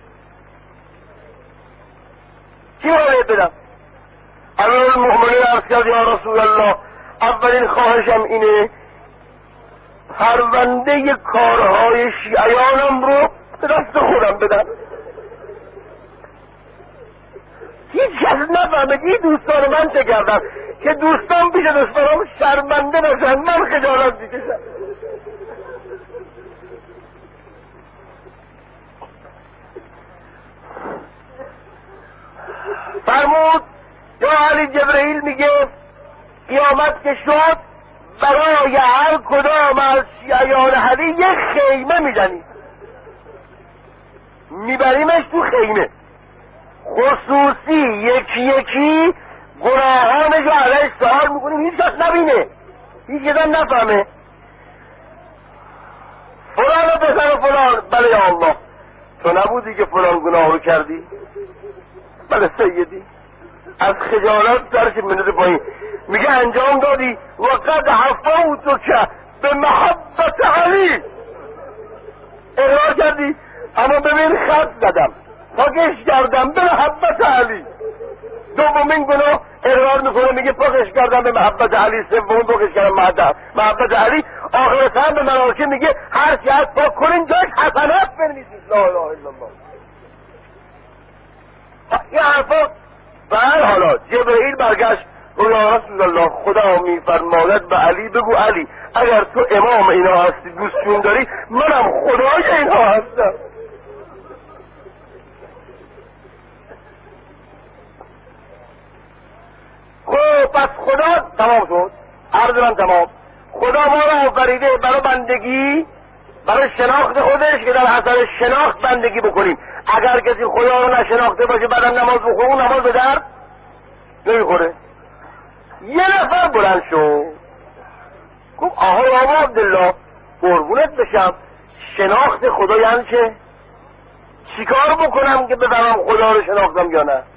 چی میخوای بهت بدم؟ امیرالمؤمنین عرض کرد یا رسول الله اولین خواهشم اینه پرونده کارهای شیعیانم رو به دست خودم بدم. هیچ کس نفهمه این دوستان من چه کردم که دوستان پیش دوستانم شرمنده نشن، من خجالت میکشم. فرمود یا علی جبرئیل میگه قیامت که شد برای هر کدام از شیعیان علی یک خیمه میزنی، میبریمش تو خیمه، خصوصی یکی یکی گناهانش رو علیش سوال میکنیم، هیچ کس نبینه، هیچ کس نفهمه. فلان و پسر فلان، بله یا الله تو نبودی که فلان گناه رو کردی؟ بله سیدی. از خجالت سرش منده پایین میگه انجام دادی و قد حفوتو که به محبت علی اقرار کردی، اما ببین خط زدم پاکش کردم به محبت علی. دومین گناه اقرار میکنه میگه پاکش کردم به محبت علی، سومین پاکش کردم محبت علی، آخر سر به مراکه میگه هر چی از پاک کنین جاش حسنات بنویسید. لا اله الا الله. این حرفا. بله حالا جبرئیل برگشت و یا رسول الله خدا میفرماید به علی بگو علی اگر تو امام اینا هستی دوستشون داری منم خدای اینا هستم. خب پس خدا تمام شد، عرض من تمام. خدا ما را آفریده برای بندگی، برای شناخت خودش که در اثر شناخت بندگی بکنیم. اگر کسی خدا رو نشناخته باشه بعدا نماز بخونه اون نماز به درد نمیخوره. یه نفر بلند شو گفت آهای آقا عبدالله قربونت بشم شناخت خدا یعنی چه؟ چیکار بکنم که بفهمم خدا رو شناختم یا نه؟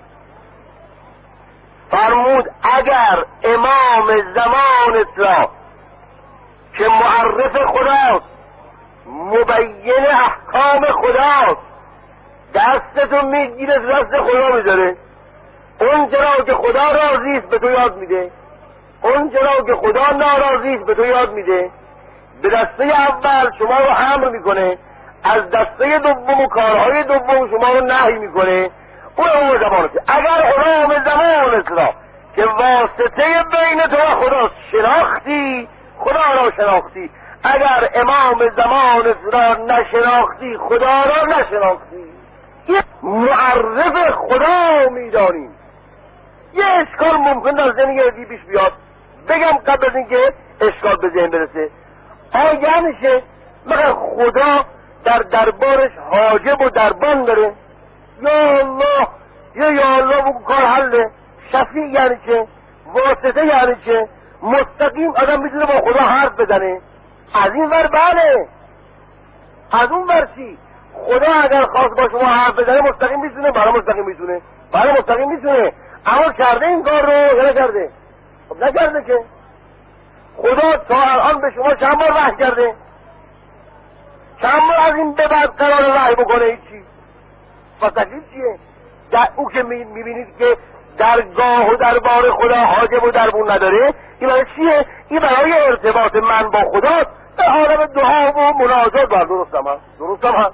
فرمود اگر امام زمانت را که معرف خداست مبین احکام خداست دستتو میگیره دست خدا میذاره، اون چرا که خدا راضیست به تو یاد میده، اون چرا که خدا ناراضیست به تو یاد میده. به دسته اول شما رو امر میکنه، از دسته دوم و کارهای دوم شما رو نهی میکنه. اون امام زمانت. اگر امام زمانت را که واسطه بین تو و خداست شناختی خدا را شناختی، اگر امام زمانت را نشناختی خدا را نشناختی. یه معرف خدا میدانیم. یه اشکال ممکن در ذهن یه پیش بیاد، بگم قبل از اینکه اشکال به ذهن برسه. آیا میشه مگر خدا در دربارش حاجب و دربان داره؟ یا الله یا یا الله بگو کار حله. شفیع یعنی چه؟ واسطه یعنی چه؟ مستقیم آدم میتونه با خدا حرف بزنه. از این ور بله، از اون ور چی؟ خدا اگر خواست با شما حرف بزنه مستقیم میتونه؟ بله مستقیم میتونه، بله مستقیم میتونه. اما کرده این کار رو یا نکرده؟ خب نکرده که. خدا تا الان به شما چند بار وحی کرده؟ چند بار از این به بعد قرار وحی بکنه؟ هیچی. پس تکلیف چیه؟ در او که میبینید که درگاه و دربار خدا حاجب و دربون نداره، این برای چیه؟ این برای ارتباط من با خدا به عالم دعا و مناجات. بر درستم هست، درستم هست.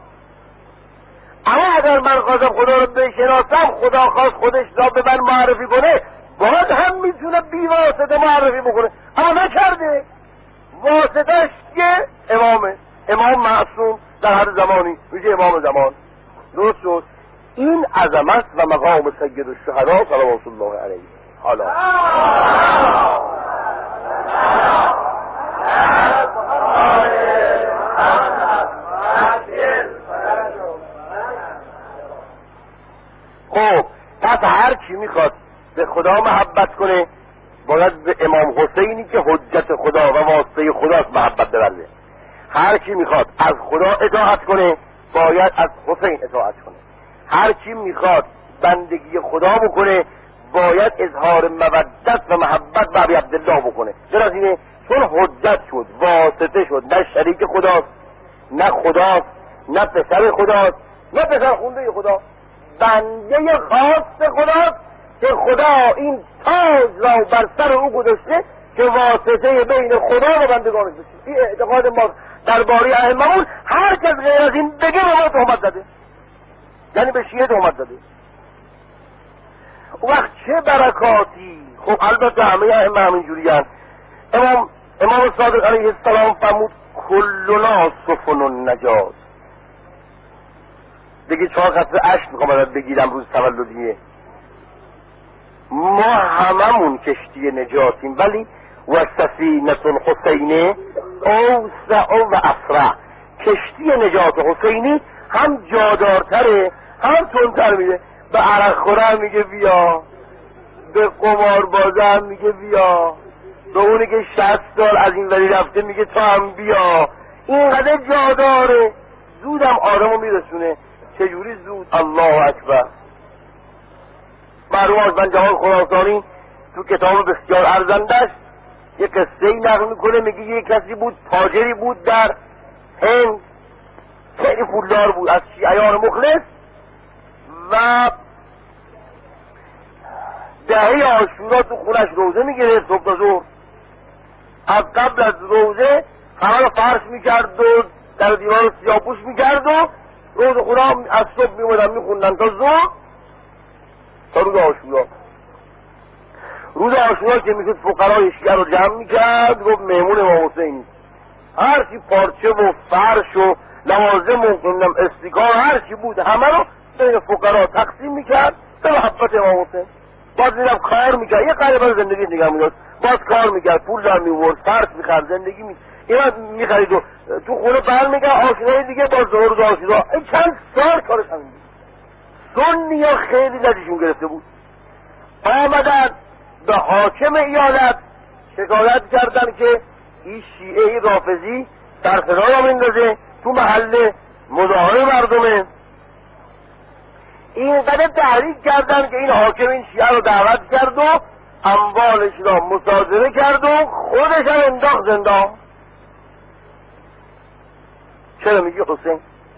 اما اگر من خواستم خدا رو بشناسم، خدا خواست خودش را به من معرفی کنه، باید هم میتونه بی واسطه معرفی بکنه، اما نکرده. واسطهش که امامه، امام معصوم در هر زمانی میشه امام زمان. درست شد. این عظمت و مقام سید الشهدا صلوات الله علیه. حالا خب پس هر کی میخواد به خدا محبت کنه باید به امام حسینی که حجت خدا و واسطه خداست محبت ببرده. هر کی میخواد از خدا اطاعت کنه باید از حسین اطاعت کنه. هر کی میخواد بندگی خدا بکنه باید اظهار مودت و محبت به ابی عبدالله بکنه. چرا از اینه؟ چون حجت شد، واسطه شد، نه شریک خداست، نه خداست، نه پسر خداست، نه پسر خونده خدا، بنده خاص خداست که خدا این تاج را بر سر او گذاشته که واسطه بین خدا و بندگانش بشه. این اعتقاد ما درباره ائمه‌مون. هر کس غیر از این بگه به ما تهمت زده، یعنی به شیعه تهمت زده. وقت چه برکاتی. خب البته همه ائمه همینجوری هست. امام امام صادق علیه السلام فرمود کلنا سفن النجات. دیگه چهار قطره اشک میخوام بگیرم روز تولدیه. ما هممون کشتی نجاتیم، ولی و سفینة الحسین اوسع و اسرع. کشتی نجات حسینی هم جادارتره هم تندتر میده. به عرق خورم میگه بیا، به قمار بازم میگه بیا، به اونی که شصت سال از این ولی رفته میگه تو هم بیا. اینقدر جاداره، زودم آدمو میرسونه. چجوری زود؟ الله اکبر. مرحوم از بنجهان خراسانی تو کتاب بسیار ارزندش یک قصه ای نقل میکنه، میگه یک کسی بود تاجری بود در هند، خیلی پولدار بود، از شیعیان مخلص، و دهه عاشورا تو خونش روزه میگرفت صبح تا ظهر. از قبل از روزه همه رو فرش میکرد و در دیوار سیاپوش میکرد و روز خونه از صبح میمودن میخوندن تا ظهر. تا روز عاشورا. روز عاشورا که میشد فقرای شیعه رو جمع میکرد، گفت مهمون امام حسینی. هر چی پارچه و فرش و لوازم و استیکار هر چی بود همه رو بین فقرا تقسیم میکرد به محبت امام حسین. باز میرم کار میکرد، یه قریبا زندگی نگه میداد، باز کار میکرد، پول در میورد، فرش میخرد، زندگی می اینا میخرید و تو خونه بر میگه آشنای دیگه باز دور روز عاشورا. این چند سال کارش همین بود. سنی ها خیلی لجشون گرفته بود، آمدن به حاکم ایالت شکایت کردن که این شیعه رافضی در فضا را میندازه، تو محله مظاهره مردمه. اینقدر تحریک کردن که این حاکم این شیعه رو دعوت کرد و اموالش را مصادره کرد و خودش هم انداخت زندان. چرا میگی حسین؟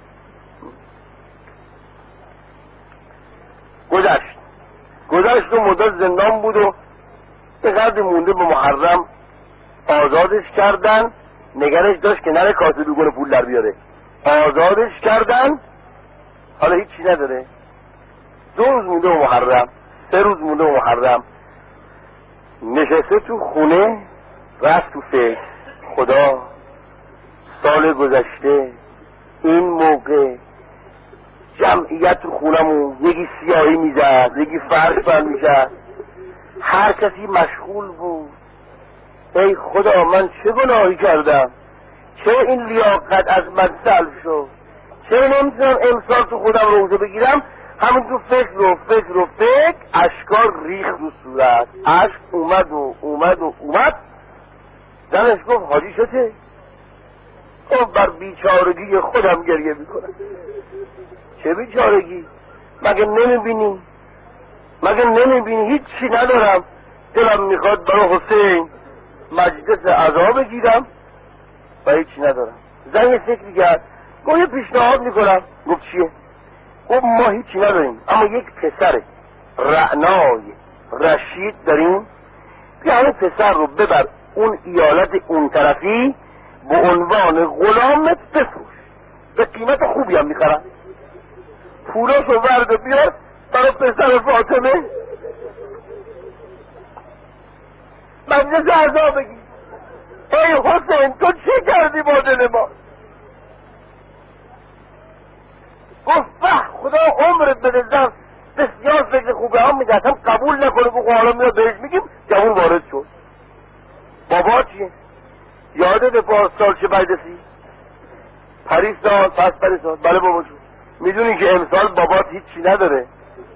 گذشت گذشت و مدت زندان بود و به قدری مونده به محرم آزادش کردن. نگرش داشت که نره کاسبی کنه پول در بیاره، آزادش کردن. حالا هیچی نداره. دو روز مونده به محرم، سه روز مونده به محرم، نشسته تو خونه رفت تو فکر. خدا سال گذشته این موقع جمعیت تو خونمون یکی سیاهی میزد، یکی فرش بر میشد، هر کسی مشغول بود. ای خدا من چه گناهی کردم؟ چه این لیاقت از من سلب شد؟ چه نمیتونم امسال تو خودم روزه بگیرم؟ همون تو فکر و فکر و فکر اشکار ریخ رو صورت، اشک اومد و اومد و اومد. زنش گفت حاجی شده؟ گفت بر بیچارگی خودم گریه میکنم. چه بیچارگی؟ مگه نمیبینی؟ مگه نمیبینی هیچی ندارم؟ دلم میخواد برای حسین مجلس عزا بگیرم و هیچی ندارم. زن یه فکر کرد، گفت یه پیشنهاد میکنم. گفت چیه؟ گفت ما هیچی نداریم اما یک پسر رعنای رشید داریم، بیا همه پسر رو ببر اون ایالت اون طرفی به عنوان غلامت بفروش، به قیمت خوبی هم میخرن، پولاشو ورد و بیار برای پسر فاطمه مجلس عزا بگی. ای حسین تو چه کردی با دل ما؟ گفت خدا عمرت بده، زن بسیار فکر خوبه هم میگه هم قبول نکنه. بگو حالا میاد بهش میگیم جوون وارد شد. بابا چیه؟ یادت پارسال چه بردسی؟ پریس داد پس پریس داد. بله بابا جون میدونی که امسال بابات هیچی نداره،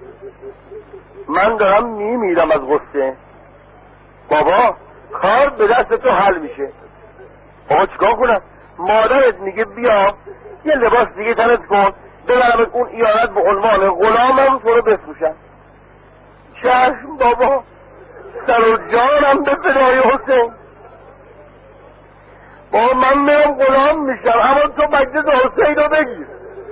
من دارم میمیرم از غصه. بابا کار به دست تو حل میشه. بابا چیکار کنم؟ مادرت میگه بیا یه لباس دیگه تنت کن ببرمت اون ایالت به عنوان غلامم تو رو بفروشم. چشم بابا، سر و جانم به فدای حسین. بابا من میرم غلام میشم اما تو مجلس حسین رو بگیر.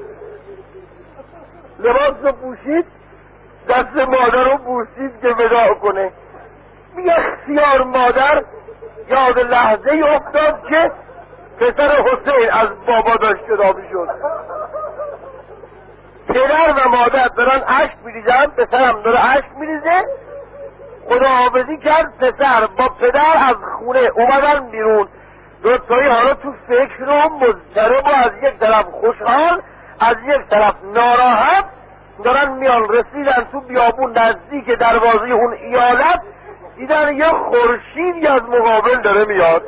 لباس رو پوشید، دست مادر رو بوسید که ودا کنه. بی اختیار مادر یاد لحظه ای افتاد که پسر حسین از بابا داشت جدا میشد. پدر و مادر دارن اشک میریزن، پسرم داره اشک میریزه. خداحافظی کرد پسر با پدر از خونه اومدن بیرون. دوتایی حالا تو فکر و مضطرب و از یک طرف خوشحال از یک طرف ناراحت دارن میان. رسیدن تو بیابون نزدیک دروازه اون ایالت، دیدن یه خورشیدی از مقابل داره میاد،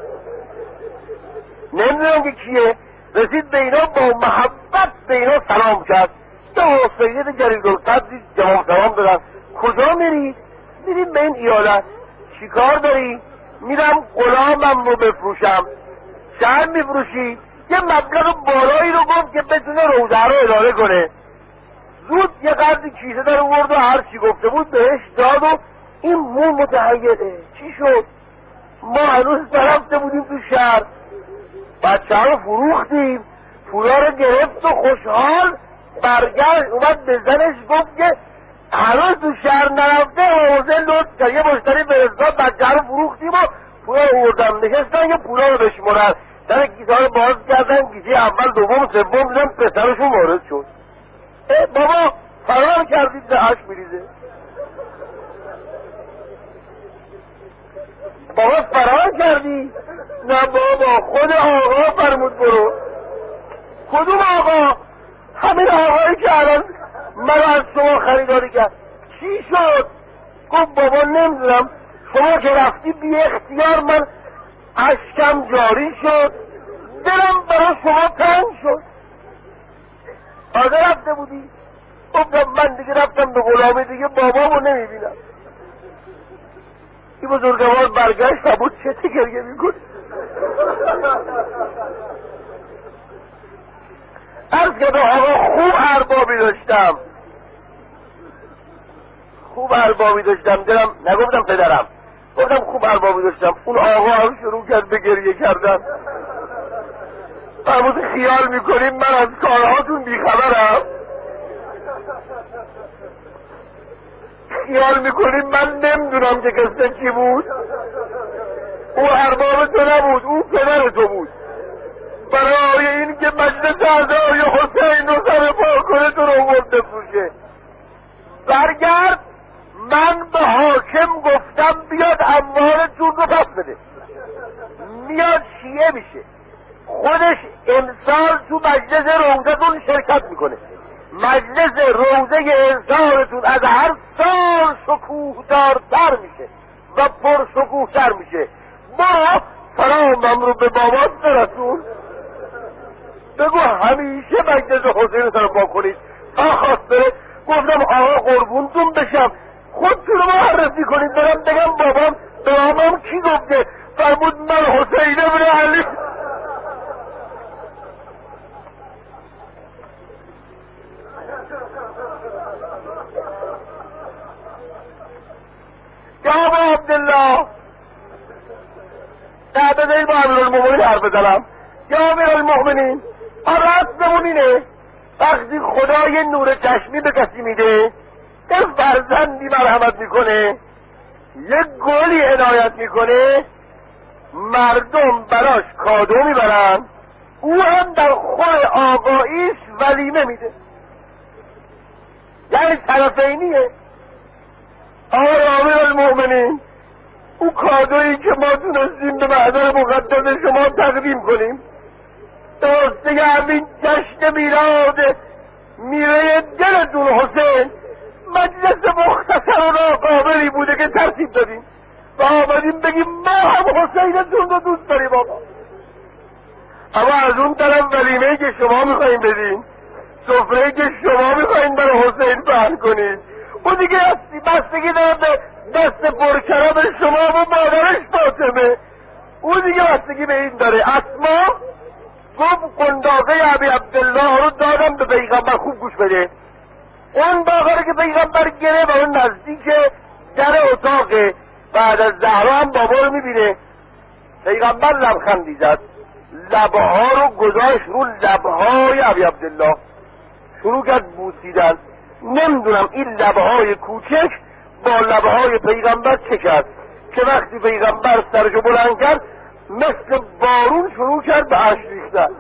نمیدونن که کیه. رسید به اینا با محبت به اینا سلام کرد. یا سید جلیل‌القدر جواب سلام دادن. کجا میری؟ میریم به این ایالت. چی کار داری؟ میرم غلامم رو بفروشم. چند میفروشی؟ یه مبلغ بالایی رو گفت که بتونه روزه رو اداره کنه. زود یه قدری کیسه در آورد و هر چی گفته بود بهش داد و این مو متحیره. چی شد؟ ما هنوز نرفته بودیم تو شهر، بچه ها رو فروختیم، پولا رو گرفت و خوشحال برگشت اومد به زنش گفت که هنوز تو شهر نرفته حوزه لطف کرد، یه مشتری فرستاد، بچه ها رو فروختیم و پولا رو آوردم. نشستن یه پولا رو بشمرن، در کیسه ها رو باز کردن، کیسه اول دوم سوم دیدن پسرشون وارد شد. بابا فرار کردید به اش میریزه. بابا فرار کردی؟ نه بابا، خود آقا فرمود برو. کدوم آقا؟ همین آقایی که الان من از شما خریداری کرد. چی شد؟ گفت بابا نمیدونم، شما که رفتی بی اختیار من اشکم جاری شد، دلم برای شما تنگ شد. آقا رفته بودی؟ گفتم من دیگه رفتم به غلامی دیگه بابامو نمیبینم. این بزرگوار برگشت و بود چه گریه میکنه. عرض که آقا خوب اربابی داشتم، خوب اربابی داشتم دلم، نگفتم پدرم، گفتم خوب اربابی داشتم. اون آقا هم شروع کرد به گریه کردن. فرمود خیال میکنیم من از کارهاتون بیخبرم؟ خیال میکنیم من نمیدونم که قصه چی بود؟ او ارباب تو نبود، او پدر تو بود. برای این که مجلس اعضای حسین رو سر پا کنه تو رو آورد بفروشه. برگرد، من به حاکم گفتم بیاد اموالتون رو پس بده. میاد شیعه میشه، خودش امسال تو مجلس روزتون شرکت میکنه. مجلس روزه انسانتون از هر سال شکوهدارتر میشه و پر شکوهتر میشه. برو سلامم رو به بابات برسون، بگو همیشه مجلس حسین سر پا کنید تا خواست بره. گفتم آقا قربونتون بشم، خودتون رو معرفی کنید برم بگم بابام بابام کی گفته؟ فرمود من حسین ابن علی. یا ابا عبدالله قعده دهی با امیرالمؤمنین حرف بزنم. یا امیرالمؤمنین رسممون اینه وقتی خدا یه نور چشمی به کسی میده، یه فرزندی مرحمت میکنه، یه گلی عنایت میکنه، مردم براش کادو میبرن، او هم در خور آقاییش ولیمه میده. یعنی طرفینیه. آقای امیرالمؤمنین او کادویی که ما تونستیم به محضر مقدس شما تقدیم کنیم، درسته همین جشن میلاد میره دلتون حسین، مجلس مختصر و ناقابلی بوده که ترتیب دادیم و آمدیم بگیم ما هم حسینتون رو دوست داریم آقا. اما از اون طرف ولیمه‌ای که شما میخواییم بدین، سفره‌ای که شما میخواییم برای حسین پهن کنید، او دیگه بستگی داره به دست پرکرم شما و مادرش فاطمه. او دیگه بستگی به این داره. اسما گفت قنداقه ابی عبدالله رو دادم به پیغمبر، خوب گوش بده. اون باقره که پیغمبر گره و اون نزدیک در اتاق بعد از زهرا هم بابا رو میبینه. پیغمبر لبخندی زد، لبها رو گذاشت رو لبهای ابی عبدالله، شروع کرد بوسیدن. نمیدونم این لبهای کوچک با لبهای پیغمبر چه کرد که وقتی پیغمبر سرشو بلند کرد مثل بارون شروع کرد به اشک ریختن.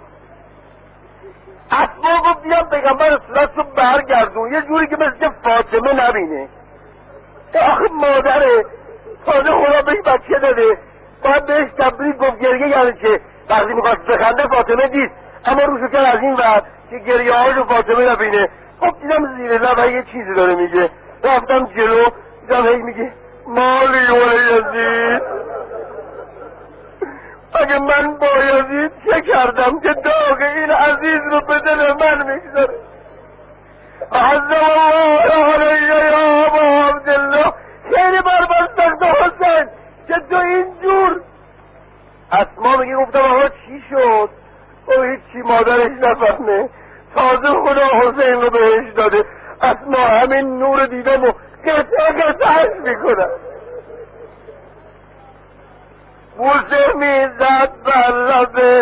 اسما گفت بیام پیغمبر صورت رو برگردون یه جوری که مثل فاطمه نبینه. آخه مادره تازه خدا به این بچه داده، باید بهش تبریک گفت. گریه یعنی چه؟ وقتی میخواست بخنده فاطمه دید، اما روشو کرد از این ور که گریه هاشو فاطمه نبینه. خب دیدم زیر لب یه چیزی داره میگه، رفتم جلو دیدم هی میگه مالی و یزید. اگه من با یزید چه کردم که داغ این عزیز رو به دل من میگذاره؟ عزم الله علیه یا ابا عبدالله. خیلی بربستخت حسین که تو اینجور. اسما میگه گفتم آقا چی شد؟ او هیچی مادرش نفهمه، تازه خدا حسین رو بهش داده. اسما همین نور دیدم و قطعه قطعهش میکنم. بوسه میزد بر لبه،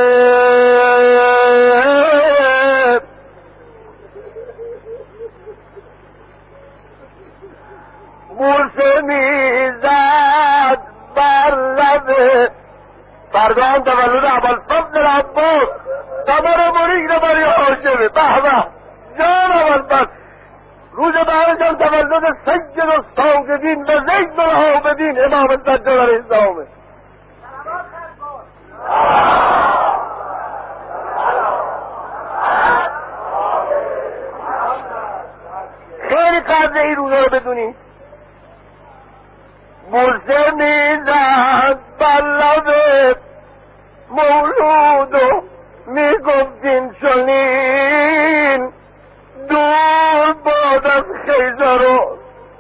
بوسه میزد بر لبه. فردا هم تولد ابوالفضل عباس، قمر مریگ رو برای حاجبه. به به جان ابوالفضل روز بعدش تولد سید الساجدین و زید العابدین امام سجاد علیه السلام. خیلی قدر این روزا رو بدونی. بوسه میزد بر لب مولود و میگفتین چنین دور باد از خیزر و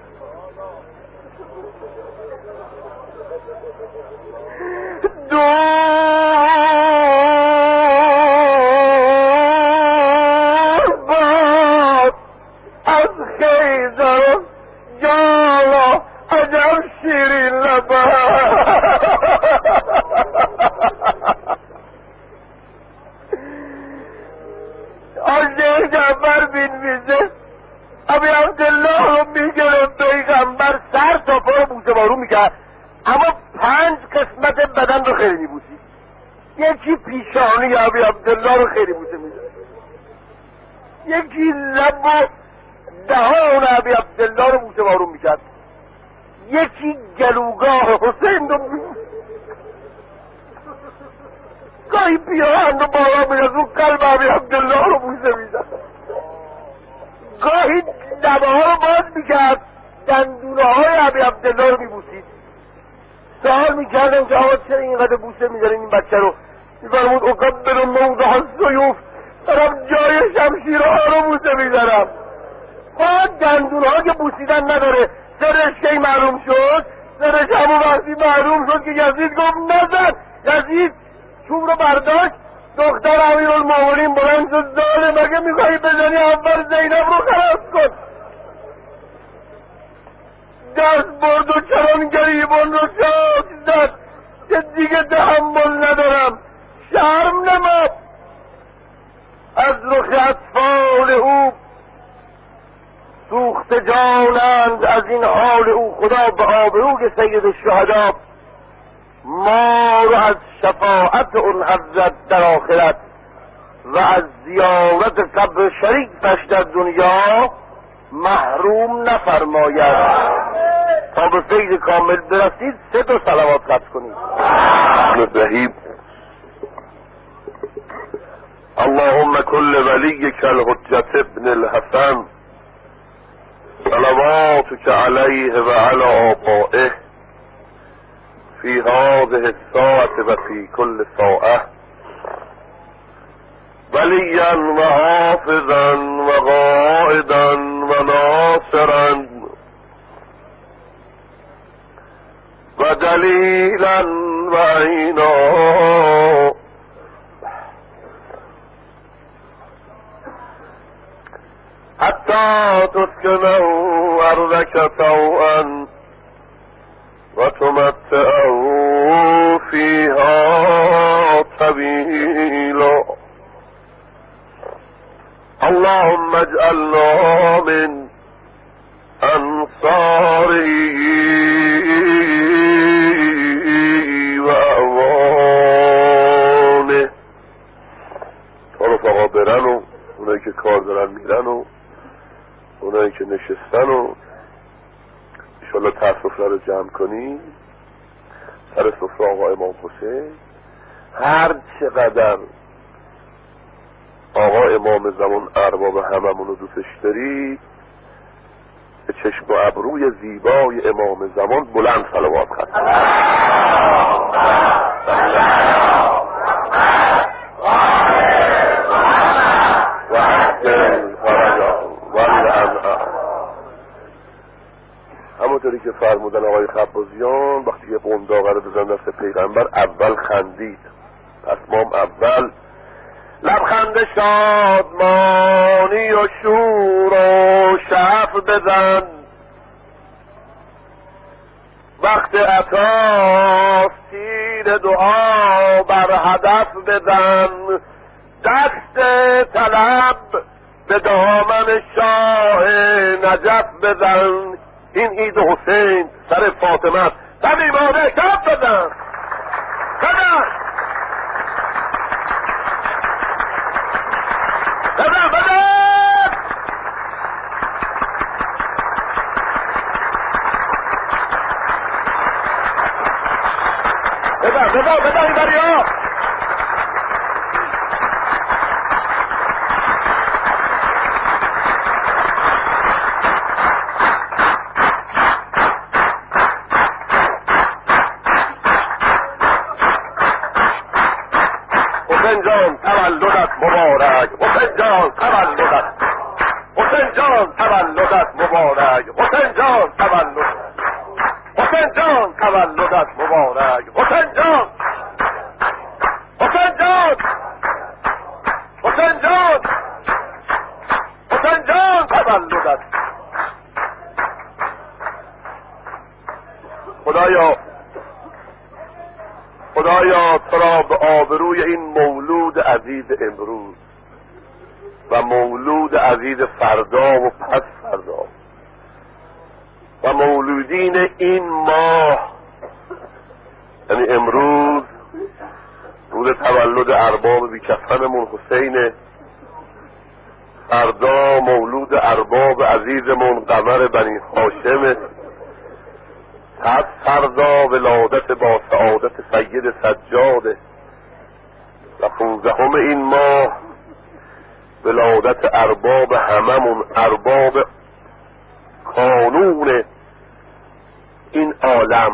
دور باد از خیزر و جالا عجب شیرین لبه. آجه جعفر بین ویزه ابی عبدالله رو میگرد پیغمبر سر تا پا رو بوسه بارو میکرد، اما پنج قسمت بدن رو خیلی میبوسی. یکی پیشانی ابی عبدالله رو خیلی بوسه میزد، یکی لب و دهان ابی عبدالله رو بوسه بارو میکرد، یکی گلوگاه حسین رو گاهی پیراهن رو بالا میرد رو قلب ابی عبدالله رو بوسه میزد، گاهی لبه ها رو باز میکرد دندونه های ابی عبدالله رو میبوسید. سوال میکردم که آقا چرا اینقدر بوسه میزنین این بچه رو؟ میفرمود اقبل موضع السیوف، دارم جای شمشیرها رو بوسه میزنم. خواهد دندونه ها که بوسیدن نداره. سرش کی معلوم شد؟ سرش همون وقتی معلوم شد که یزید گفت نزن. یزید چوب رو برداشت، دختر امیرالمومنین بلند شد زاله مگه میخوایی بزنی اول زینب رو خلاص کن. دست برد و چران گریبان رو شاک زد که دیگه تحمل ندارم. شرم نماد از رخ اطفال او سوخت جانند از این حال او. خدا به آبروی سید الشهدا ما رو از شفاعت اون حضرت در آخرت و از زیارت قبر شریفش در دنیا محروم نفرماید. تا به فیض کامل برسید سه تا صلوات خط کنید. رحیم اللهم كل وليك الحجة ابن الحسن صلواتك عليه وعلى آبائه في هذه الساعة وفي كل ساعة وليا وحافظا وقائدا وناصرا ودليلا وعينا حتى تسكنه أرضك طوعا وتمتعه فيها طويلا. اللهم اجعلنا من أنصاره وأعوانه. تا رفقا برن و اونایی که کار دارن میرن و اونایی که نشستن و انشالله تر سفره رو جمع کنی سر سفره آقا امام حسین. هر چقدر آقا امام زمان ارباب هممون رو دوستش داری به چشم و ابروی زیبای امام زمان بلند صلوات خط همونطوری که فرمودن آقای خبازیان وقتی که قنداقه رو بزن دست پیغمبر اول خندید، پس مام اول لبخند شادمانی و شور و شعف بزن. وقت عطاست تیر دعا بر هدف بزن. دست طلب به دامن شاه نجف بزن. این عید حسین سر فاطمه است. تمیمانه کف بزن بزن بزن بزن بابا بدهی بریا. حسین جان تولدت مبارک، حسین جان تولدت، حسین جان تولدت مبارک، حسین جان تولدت، حسین جان تولدت مبارک، حسین جان، حسین جان، حسین جان، حسین جان تولدت. خدایا خدایا تو را به آبروی این مولود عزیز امروز و مولود عزیز فردا و پس فردا و مولودین این ماه، یعنی امروز روز تولد ارباب بیکفنمون حسین، فردا مولود ارباب عزیزمون قمر بنی هاشم، پس فردا ولادت با سعادت سید سجاده و پونزدهم این ماه ولادت ارباب هممون، ارباب قانون این عالم،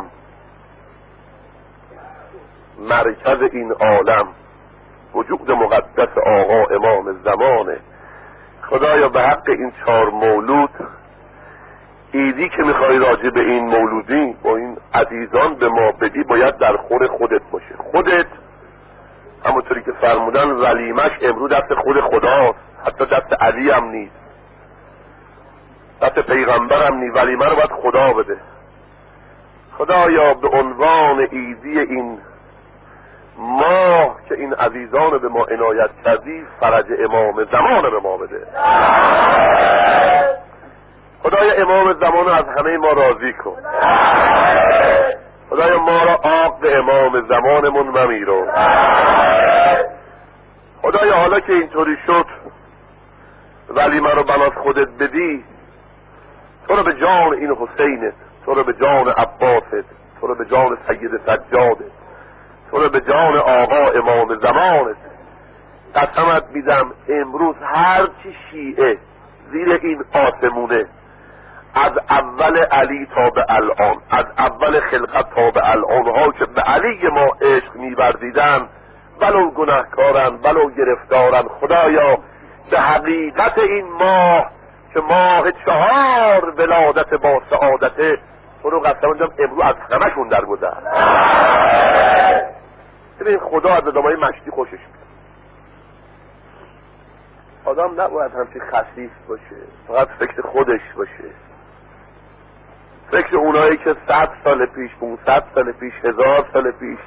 مرکز این عالم، وجود مقدس آقا امام زمانه. خدایا به حق این چهار مولود، ایدی که میخوای راجع به این مولودی با این عزیزان به ما بدی باید در خور خودت باشه. خودت همونطوری که فرمودن ولیمش امروز دست خود خداست، حتی دست علی هم نیست، دست پیغمبر هم نیست، ولیمه رو باید خدا بده. خدایا به عنوان ایدی این ماه که این عزیزان رو به ما عنایت کردی، فرج امام زمان رو به ما بده. خدایا امام زمان از همه ما راضی کن. خدایا ما را عاق امام زمانمون ممیرو. خدایا حالا که اینطوری شد ولی من رو بنات خودت بدی، تو رو به جان این حسینت، تو رو به جان عباست، تو رو به جان سید سجادت، تو رو به جان آقا امام زمانت قسمت میدم امروز هر چی شیعه زیر این آسمونه، از اول علی تا به الان، از اول خلقت تا به الان ها که به علی ما عشق می‌ورزیدن، ولو گناهکارن ولو گرفتارن، خدایا به حقیقت این ماه که ماه چهار ولادت با سعادته، تو رو قسم میدم امروز از همشون درگذر. ببین خدا از آدمای مشتی خوشش میاد. آدم نباید همچین خسیس باشه، فقط فکر خودش باشه، فکر اونایی که صد سال پیش، پونصد سال پیش، هزار سال پیش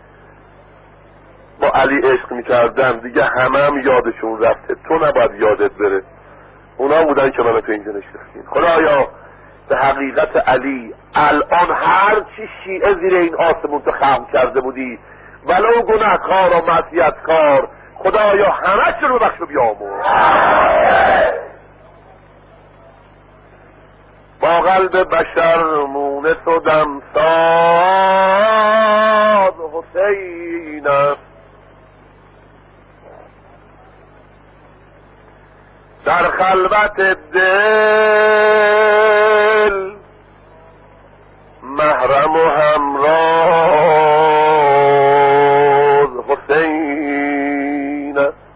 با علی عشق میکردن، دیگه همه هم یادشون رفته، تو نباید یادت بره. اونا بودن که منو تو اینجا نشستین. خدایا به حقیقت علی الان هر چی شیعه زیر این آسمون تو خلق کرده بودی، ولو گناهکار و معصیتکار، خدایا همه چی رو بخش و بیامرز. با قلب بشر مونس و دمساز حسین است، در خلوت دل محرم و همراز حسین است.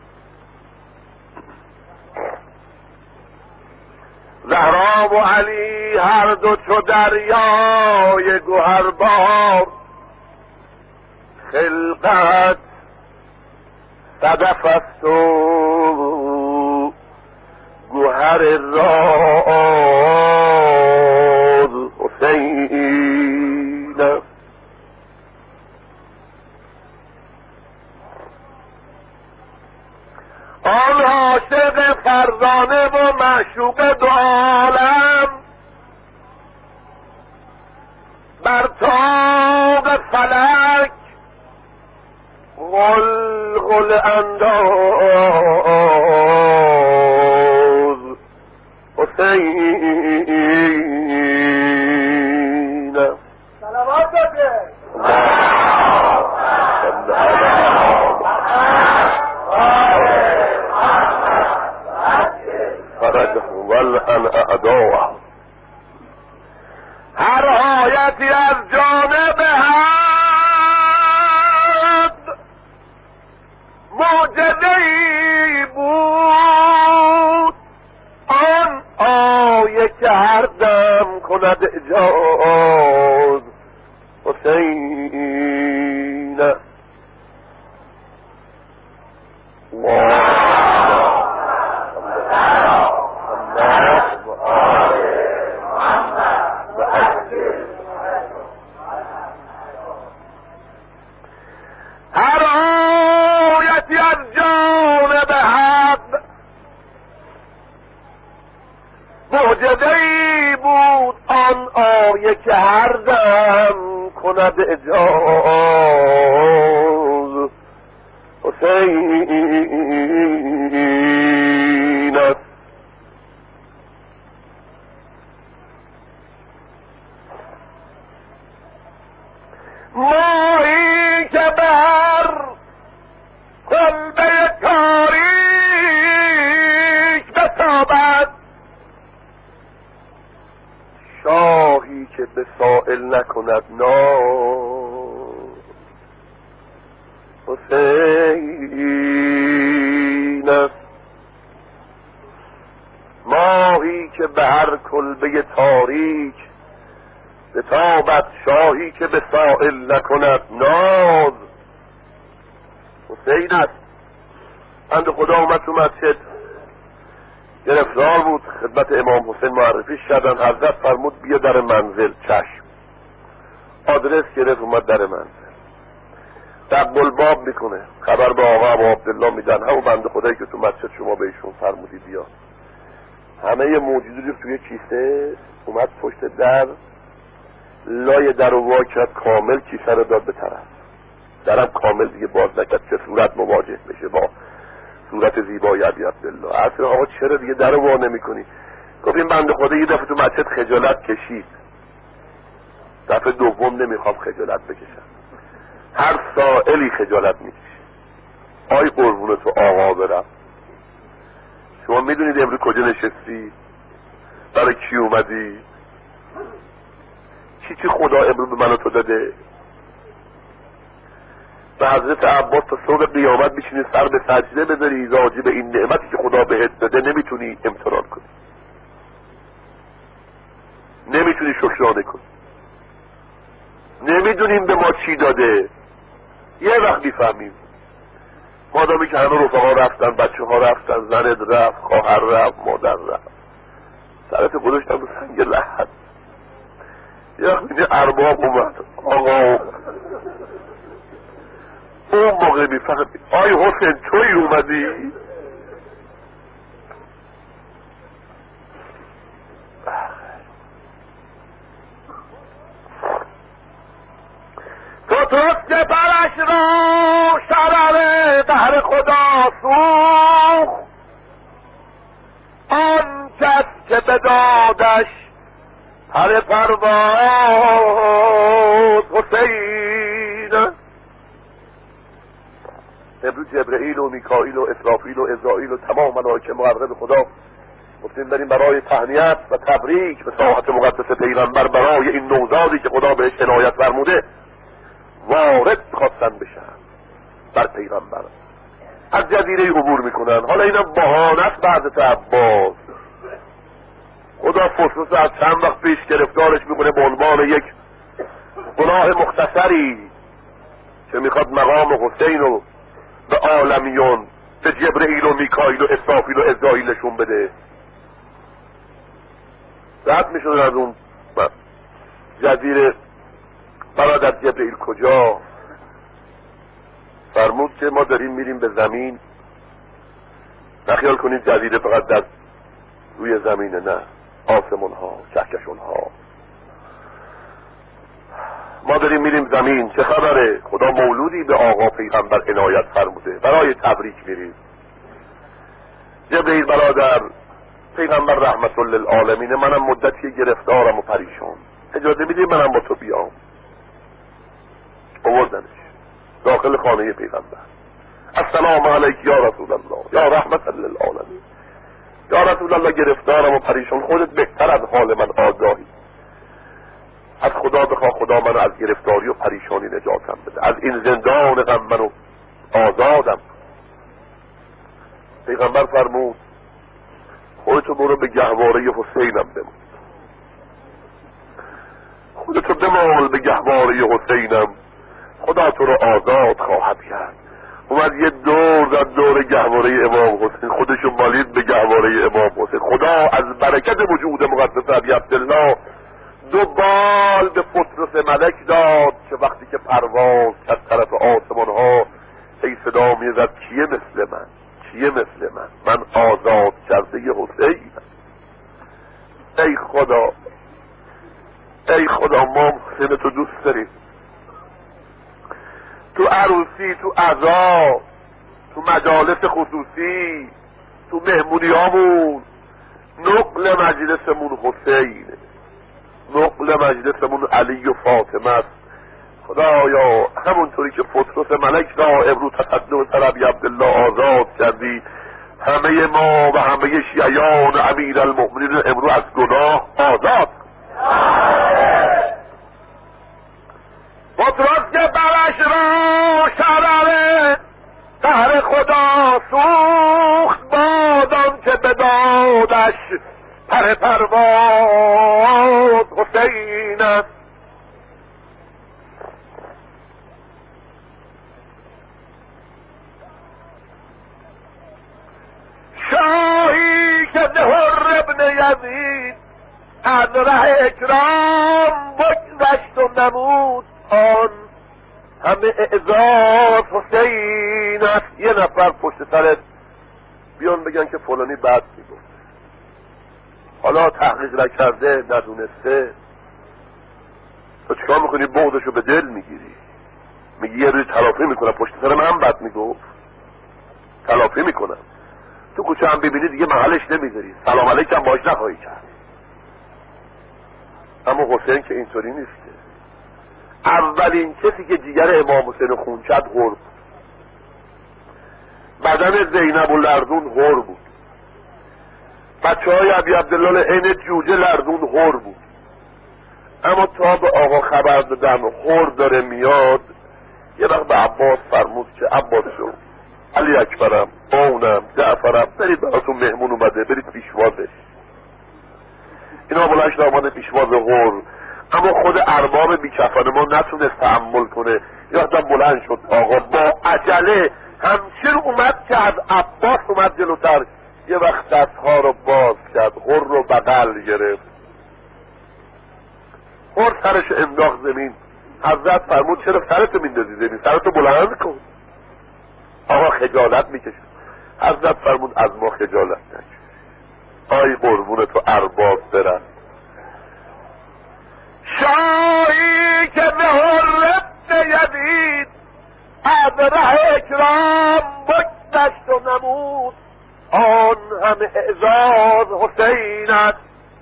زهرا و علی هر دو چو دریای گوهربار، خلقت صدف است و گوهر راز حسین است. آن عاشق فرزانه و معشوق دو عالم، بر طاق فلک غلغل انداز حسین. صلوات بده. ملحن اعداء. هر آیتی از جانب حق معجزه‌ای بود، آن آیه که هر دم کند اجاز حسین. هر آیتی از جانب حق معجزه‌ای بود، آن آیه که هر دم کند اجاز حسین است. ماهی که بر کلبه تاریک بتابد، شاهی که به سائل نکند ناز حسین است. ماهی که به هر کلبه تاریک بتابد، شاهی که به سائل نکند ناز حسین است. بند خدا اومد تو مسجد، گرفتار بود، خدمت امام حسین معرفی شدن. حضرت فرمود بیا در منزل. چشم. آدرس گرفت اومد در منزل، دق الباب میکنه، خبر به آقا ابو عبدالله میدن، همون بند خدایی که تو مسجد شما به ایشون فرمودی بیا. همه موجودی توی کیسه اومد پشت در، لای در و وا کرد، کامل کیسه رو داد به طرف. درم کامل دیگه باز نکرد چه صورت مواجه بشه با صورت زیبای ابی عبدالله. اصلا آقا چرا دیگه در رو وا نمی کنی؟ گفت این بنده خدا یه دفعه تو مسجد خجالت کشید، دفعه دوم نمیخوام خجالت بکشم. هر سائلی خجالت میکشه. آی قربون تو آقا برم، شما میدونید امروز کجا نشستی؟ برای کی اومدی؟ چی چی خدا امروز به من و تو داده؟ به حضرت عباس تا صبح قیامت میشینی سر به سجده بذاری راجع به این نعمتی که خدا بهت داده نمیتونی امتنان کنی، نمیتونی شکرانه کنی. نمیدونیم به ما چی داده، یه وقت میفهمیم. مادامی که همه رفقا رفتن، بچه ها رفتن، زنت رفت، خواهر رفت، مادر رفت، سرت گذاشتن رو سنگ لحد. یه وقت میگه ارباب اومد، آقا اون موقع میفهمی آی حسین توی اومدی؟ تو توست که برش رو شرر دهر خدا سوخت، آن کس که به دادش هر پرواز حسین. امروز جبرئیل و میکائیل و اسرافیل و عزرائیل و تمام ملائکه مقرب خدا گفتیم بریم برای تهنیت و تبریک به ساحت مقدس پیغمبر، برای این نوزادی که خدا بهش عنایت فرموده وارد خواستن بشن بر پیغمبر. از جزیره عبور میکنن. حالا اینم بهانه است بعد عباس. خدا فسوس از چند وقت پیش گرفتارش میکنه به عنوان یک گناه مختصری که میخواد مقام حسین رو به عالمیون، به جبرئیل و میکائیل و اسرافیل و عزرائیل نشون بده. رد میشدن از اون جزیره. برادر جبرئیل کجا؟ فرمود که ما داریم میریم به زمین. نخیال کنید جزیره فقط در روی زمینه، نه، آسمون ها، کهکشان ها. ما داریم میریم زمین. چه خبره؟ خدا مولودی به آقا پیغمبر عنایت فرموده، برای تبریک میریم. جبرئیل برادر، پیغمبر رحمت للعالمین، منم مدتی گرفتارم و پریشان، اجازه میدی منم با تو بیام؟ آوردنش داخل خانه پیغمبر. السلام علیک یا رسول الله یا رحمت للعالمین. یا رسول الله گرفتارم و پریشان، خودت بهتر از حال من آگاهی، از خدا بخواه خدا منو از گرفتاری و پریشانی نجاتم بده، از این زندان غم منو آزادم. پیغمبر فرمود خودتو برو به گهواره حسینم بمون، خودتو بمال به گهواره حسینم، خدا تو رو آزاد خواهد کرد. اومد یه دور زد دور گهواره امام حسین، خودشو مالید به گهواره امام حسین. خدا از برکت وجود مقدس ابی عبدالله دو بال به پطرس ملک داد که وقتی که پرواز از طرف آسمان ها ای صدا میزد کیه مثل من، کیه مثل من، من آزاد کرده حسینم. ای خدا، ای خدا، ما حسین تو دوست داریم. تو عروسی، تو عزا، تو مجالس خصوصی، تو مهمونیامون نقل مجلسمون حسینه، نقل مجلسمون علی و فاطمه است. خدایا همونطوری که پطرس ملک را امروز تصدق سر ابی عبدالله آزاد کردی، همه ما و همه شیعیان امیر المؤمنین امروز از گناه آزاد. پطرس که برش را شرر قهر خدا سوخت، بادان که بدادش پر پرواز حسین است. شاهی که دهر ابن یزید از ره اکرام بگذشت و نمود، آن همه اعزاز حسین است. یه نفر پشت سرت بیان بگن که فلانی بد میگفت، حالا تحقیق نکرده، ندونسته، تو چیکار میکنی؟ بغضشو به دل میگیری، میگی یه روز تلافی میکنم، پشت سر من بد میگفت، تلافی میکنم. تو کوچه هم ببینی دیگه محلش نمیذاری، سلام علیکم باش نخواهی کرد. اما حسین که اینطوری نیست. اولین کسی که جیگر امام حسین خون کرد هر بود، بدن زینب و لرزون هر بود، بچه های ابی عبدالله عین جوجه لرزون هر بود. اما تا به آقا خبر دادن هر داره میاد، یه وقت به عباس فرمود که عباس شو، علی اکبرم، اونم، جعفرم، برید براتون مهمون اومده، برید پیشوازش. اینا بلنش آمده پیشواز هر. اما خود ارباب بیکفن ما نتونست تحمل کنه، یادم بلند شد آقا با عجله همچین اومد که از عباس اومد جلوتر، یه وقت دستها رو باز کرد، هر رو بغل گرفت، هر سرش انداخت زمین. حضرت فرمود چرا سرتو میندازی زمین، سرتو بلند کن. آقا خجالت میکشید. حضرت فرمود از ما خجالت نکش، آی قربون تو ارباب برن. شاهی که به حرمت یزید از ره اکرام بگذشت و نمود، آن همه اعزاز حسین است.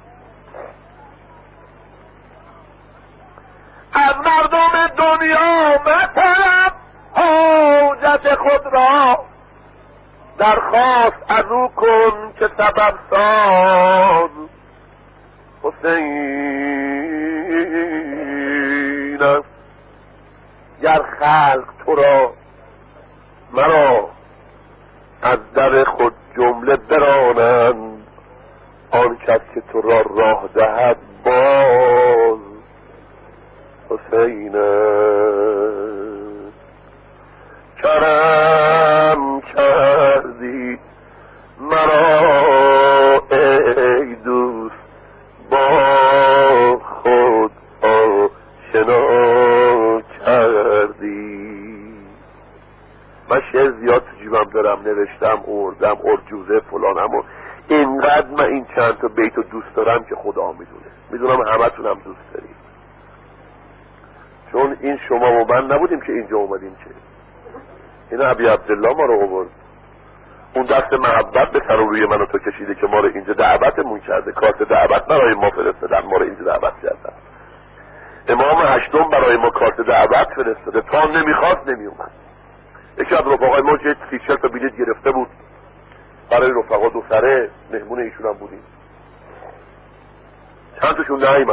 از مردم دنیا مطلب حاجت خود را، درخواست از او کن که سبب ساز حسین است. گر خلق تو را مرا از در خود جمله برانند، آن کس که تو را راه دهد باز حسین است. کرم کردی مرا ای دوست، با خود آشنا کردی. من شعر زیاد تو جیبم دارم، نوشتم، اردم، ارجوزه فلان، اما اینقدر من این چند تا بیتو دوست دارم که خدا میدونه، میدونم همه تونم دوست داریم، چون این شما و من نبودیم که اینجا اومدیم، که این ابی عبدالله ما رو آورد، اون دست محبت به سر و روی من و تو کشیده که ما رو اینجا دعوتمون کرده، کارت دعوت برای ما فرستادن، ما رو اینجا دعوت کردن. امام هشتم برای ما کارت دعوت فرستاده، تا نمیخواست نمیومد. یکی از رفقای ما که سی چل تا بلیط گرفته بود برای رفقا دو سره مهمون ایشون هم بودیم. چند تاشون نیامد،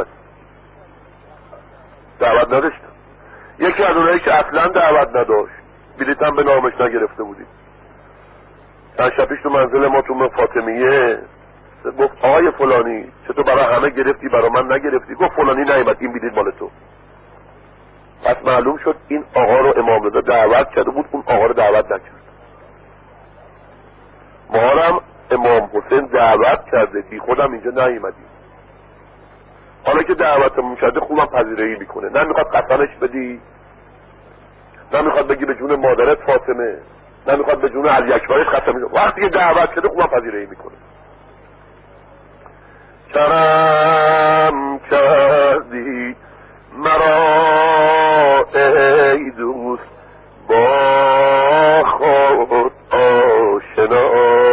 دعوت نداشتن. یکی از اونایی که اصلا دعوت نداشت، بلیط هم به نامش نگرفته بودیم. چند شب پیش تو منزل ما تو فاطمیه گفت آقای فلانی چطور برای همه گرفتی برای من نگرفتی؟ گفت فلانی نیامد، این بلیط مال تو. پس معلوم شد این آقا رو امام رضا دعوت کرده بود، اون آقا رو دعوت نکرد. ما هم امام حسین دعوت کرده، بی خودم اینجا نیومدیم. حالا که دعوتمون کرده خوبم پذیرایی میکنه، نه میخواد قسمش بدی، نه میخواد بگی به جون مادرت فاطمه، نه میخواد به جون علی اکبرش قسم میده. وقتی که دعوت کرده خوبم پذیرایی میکنه. کرم کردی مرا ای دوست با خود آشنا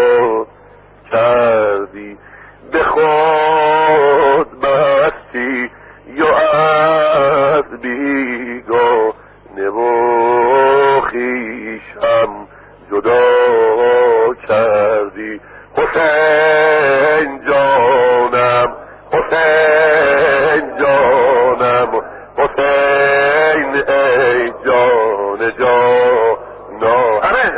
کردی، به خود بستی یا از بیگانه و خویشم جدا کردی. حسین جانم، حسین جانم، حسین ای جان جانا، همه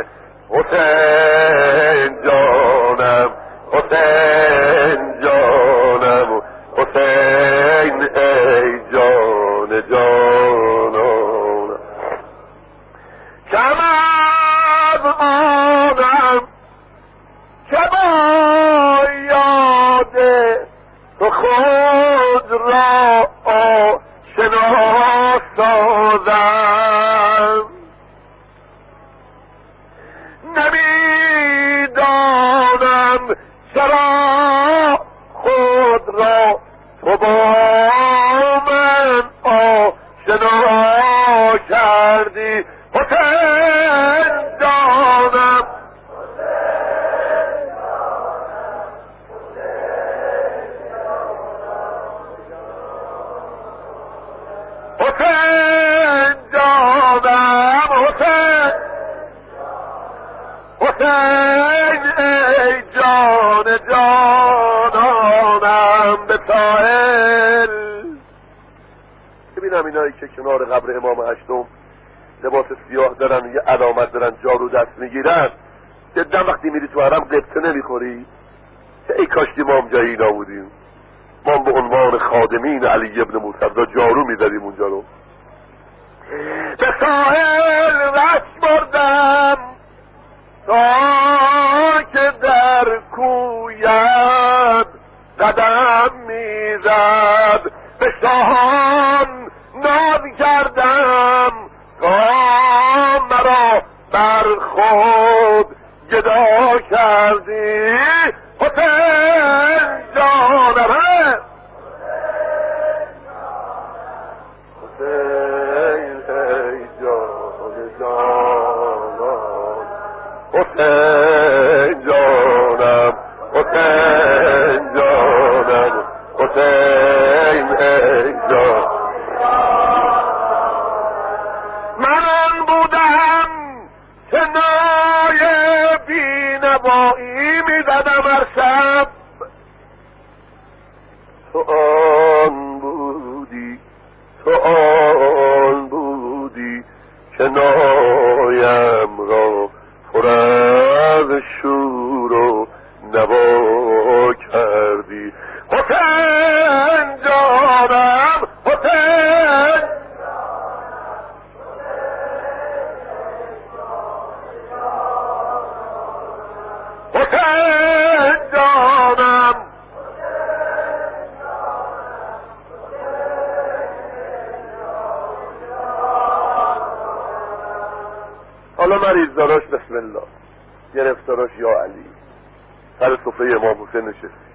حسین جانم، حسین جانم، حسین ای جان جانا. کم از آنم که با یاد تو خود را آشنا سازم، نمیدانم چرا خود را تو با من آشنا کردی. حسین جانم، حسین جانم، حسین، حسین ای جان جانانم به ساحل. ببینم اینایی که کنار قبر امام هشتم لباس سیاه دارن، یه علامت دارن، جارو دست میگیرن، جدا وقتی میری تو حرم قبطه نمیخوری؟ ای کاشتی ما هم جایی اینا بودیم، ما به عنوان خادمین علی ابن موسی جارو میدادیم اونجا رو. به ساحل رش بردم تا که در کویت قدم میزد، به شاهان ناز کردم تا مرا بر خود گدا کردی. حسین جانم، حسین ای جان جانان، حسین جانم، حسین جانم، حسین ای جان. من بودم که نای بینوایی میزدم هر شب، تو آن بودی، تو آن بودی که نایم را پر از شور و نوا کردی. حسین جانم، حسین، حسین جانم، حالا مریض داراش بسم الله، گرفتاراش یا علی، سر صفحه امام حسین نشستی.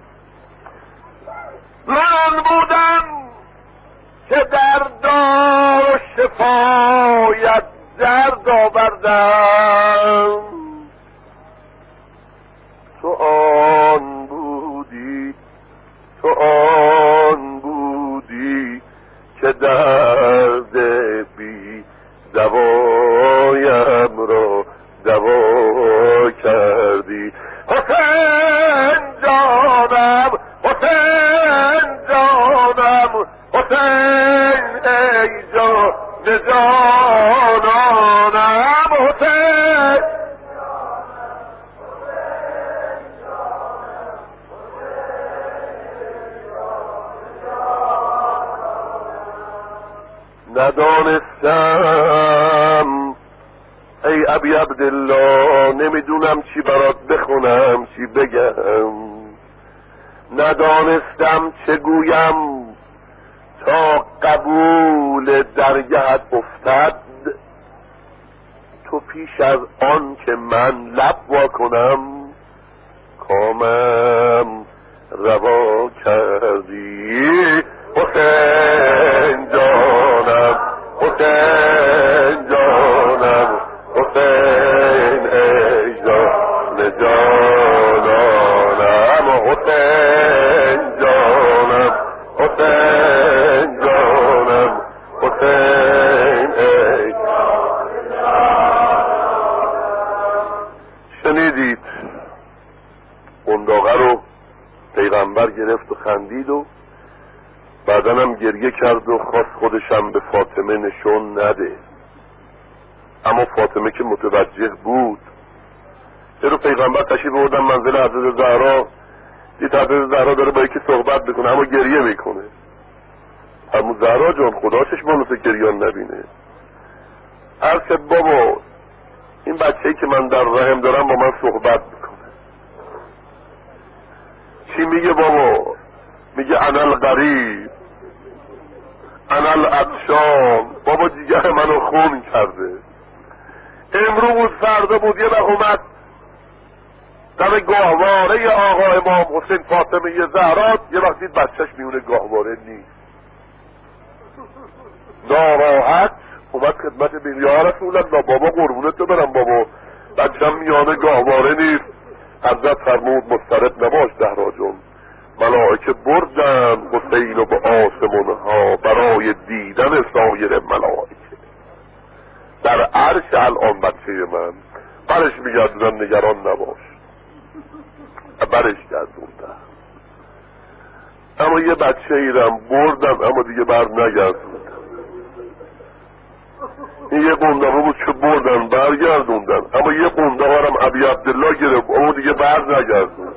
من بودم که در دار شفایت درد آوردم، تو آن بودی، تو آن بودی که درد بی دوایم را دوا کردی. حسین جانم حسین جانم حسین ای جان جانانم حسین ندانستم ای ابی عبدالله، نمیدونم چی برات بخونم چی بگم، ندانستم چه گویم تا قبول درگهت افتد. تو پیش از آن که من لب وا کنم کامم روا کردی. حسین جانم حسین جانم حسین ای جان جانانم حسین جانم حسین جانم حسین ای شنیدید قنداقه رو پیغمبر گرفت و خندید و بعدنم گریه کرد و خواست خودشم به فاطمه نشون نده، اما فاطمه که متوجه بود. چرا پیغمبر تشریف بردن منزل حضرت زهرا، دید حضرت زهرا داره با یکی صحبت بکنه اما گریه میکنه. اما زهرا جان خداشش مانوسه گریان نبینه. عرض کرد بابا این بچه‌ای که من در رحم دارم با من صحبت میکنه. چی میگه بابا؟ میگه انا الغریب انا العطشان. بابا جیگر منو خون کرده. امروز فردا بود یه وقت اومد در گاهواره آقا امام حسین فاطمه زهرا، یه وقت دید بچهش میونه گاهواره نیست، ناراحت اومد خدمت بیم یا رسول الله بابا قربونت تو برم بابا بچم میانه گاهواره نیست. حضرت فرمود مضطرب نباش زهرا جون، ملائکه بردن حسین و به آسمون ها برای دیدن سایر ملائکه. در عرش الان بچه من برش میگردونن نگران نباش، برش گردوندن. اما یه بچه ایرم بردن اما دیگه بر نگردوندن. این یه قنداقه بود که بردن برگردوندن، اما یه قنداقه هم ابی عبدالله گرفت اما دیگه بر نگردوندن.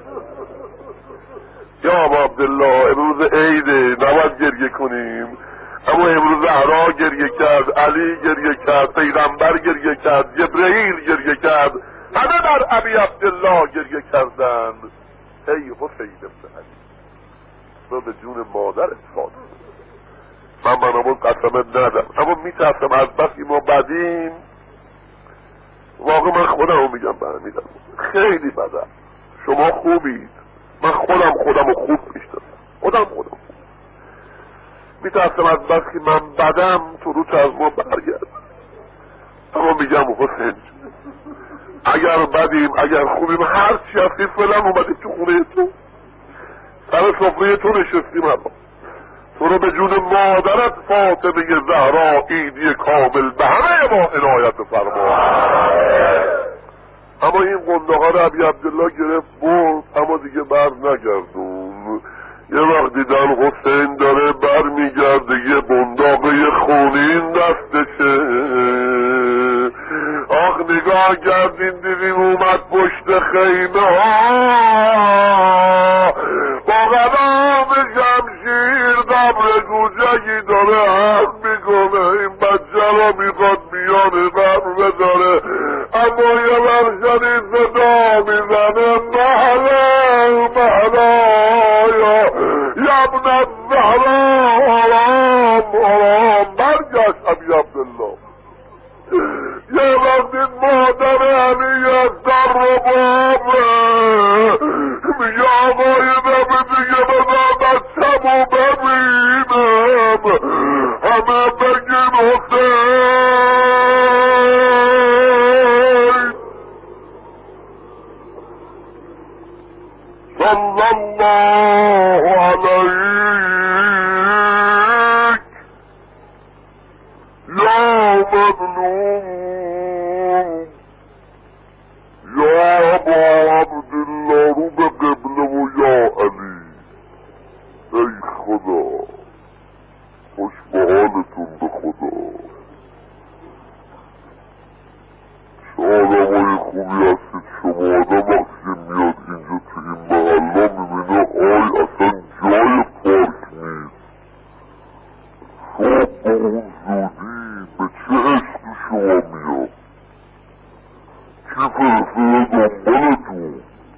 یا ابا عبدالله امروز عیده نباید گریه کنیم، اما امروز زهرا گریه کرد، علی گریه کرد، پیغمبر گریه کرد، جبرئیل گریه کرد، همه بر ابی عبدالله گریه کردن. ای حسین ابن علی تو به جون مادرت فاطمه، من منامون قسمت ندم اما میترسم از بسی ما بدیم. واقعا من خودم رو میگم برمیدم خیلی بدم، شما خوبید، من خودم خودم رو خوب میشتم، خودم خودم خوب میترسم از بس که من بدم تو رو از ما برگرد. اما میگم حسین اگر بدیم اگر خوبیم هر چی هستی فعلا اومدی تو خونه تو سر سفره تو نشستیم، اما تو رو به جون مادرت فاطمه زهرا عیدی کامل به همه ما عنایت فرما. اما این قنداقه رو ابی عبدالله گرفت برد اما دیگه بر نگردون. یه وقت دیدن حسین داره بر میگرده یه قنداقه خونین دستشه، آخ نگاه کردین دیدیم اومد پشت خیمه ها با قدم شمشیر قبر کوچکی داره حرف میکنه، این بچه را میخواد میان قبر بذاره اما یه برشنی صدا میزنه مهلا مهلا یا ابن الزهرا آرام آرام. برگشت ابی عبدالله یه وقتی مادر علی از در رو بابه میگه آقای نبی دیگه بذار بچم رو ببینم، همه بگین حسین صلی الله علیک یا مظلوم یا ابا عبدالله رو به قبله و یا علی. خدا، خوش به حالتون به خدا. چه آدمای خوبی هستید شما. آدم وقتی میاد اینجا تو این محلا میبینه آی اصلا جای پارک نیست. صبح به اون زودی به چه عشقی شما میاد؟ کی فرستاده دنبالتون؟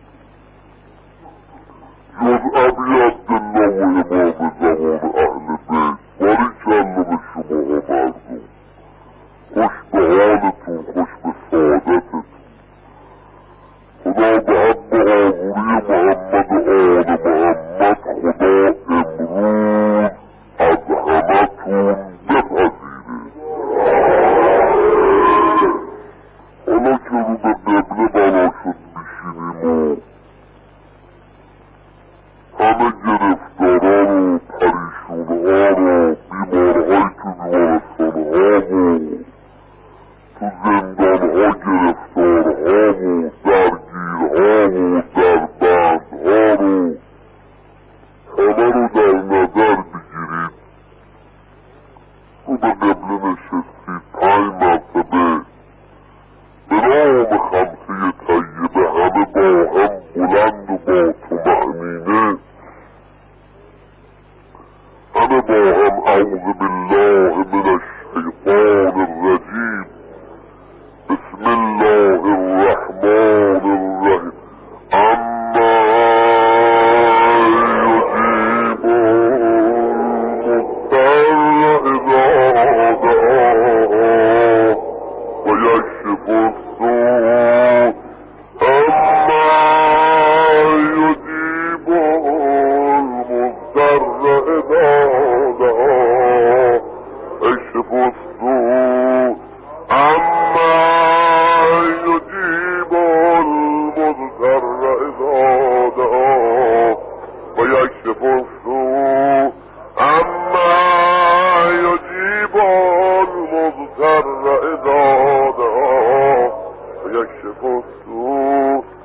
جز ابی عبدالله و امام زمان اهل بیت. باریکلا به شما مردم. خوش به حالتون، خوش به سعادتتون. خدا به حق آقوری محمد آل محمد خدا امروز از همتون بپذیره. حالا که رو به قبله بنا شد میشینیم و همه گرفتارا رو، پریشونها رو، بیمارهای تو بیمارستانها و تو زندانها گرفتارها و درگیرها و دربندها رو همه رو در نظر بگیرید. رو به قبله نشستید پنج مرتبه به نام خمسه طیبه همه با هم بلند و با طمأنینه همه با هم اعوذ بالله من الشیطان الرجیم بسم الله الرحمن الرحیم اما یجیب المضطر اذا دعاه و یکشف السوء اما یجیب المضطر اذا دعاه یکشف السوء اما یجیب المضطر اذا دعاه و یکشف السوء اما یجیب المضطر اذا دعاه و یکشف السوء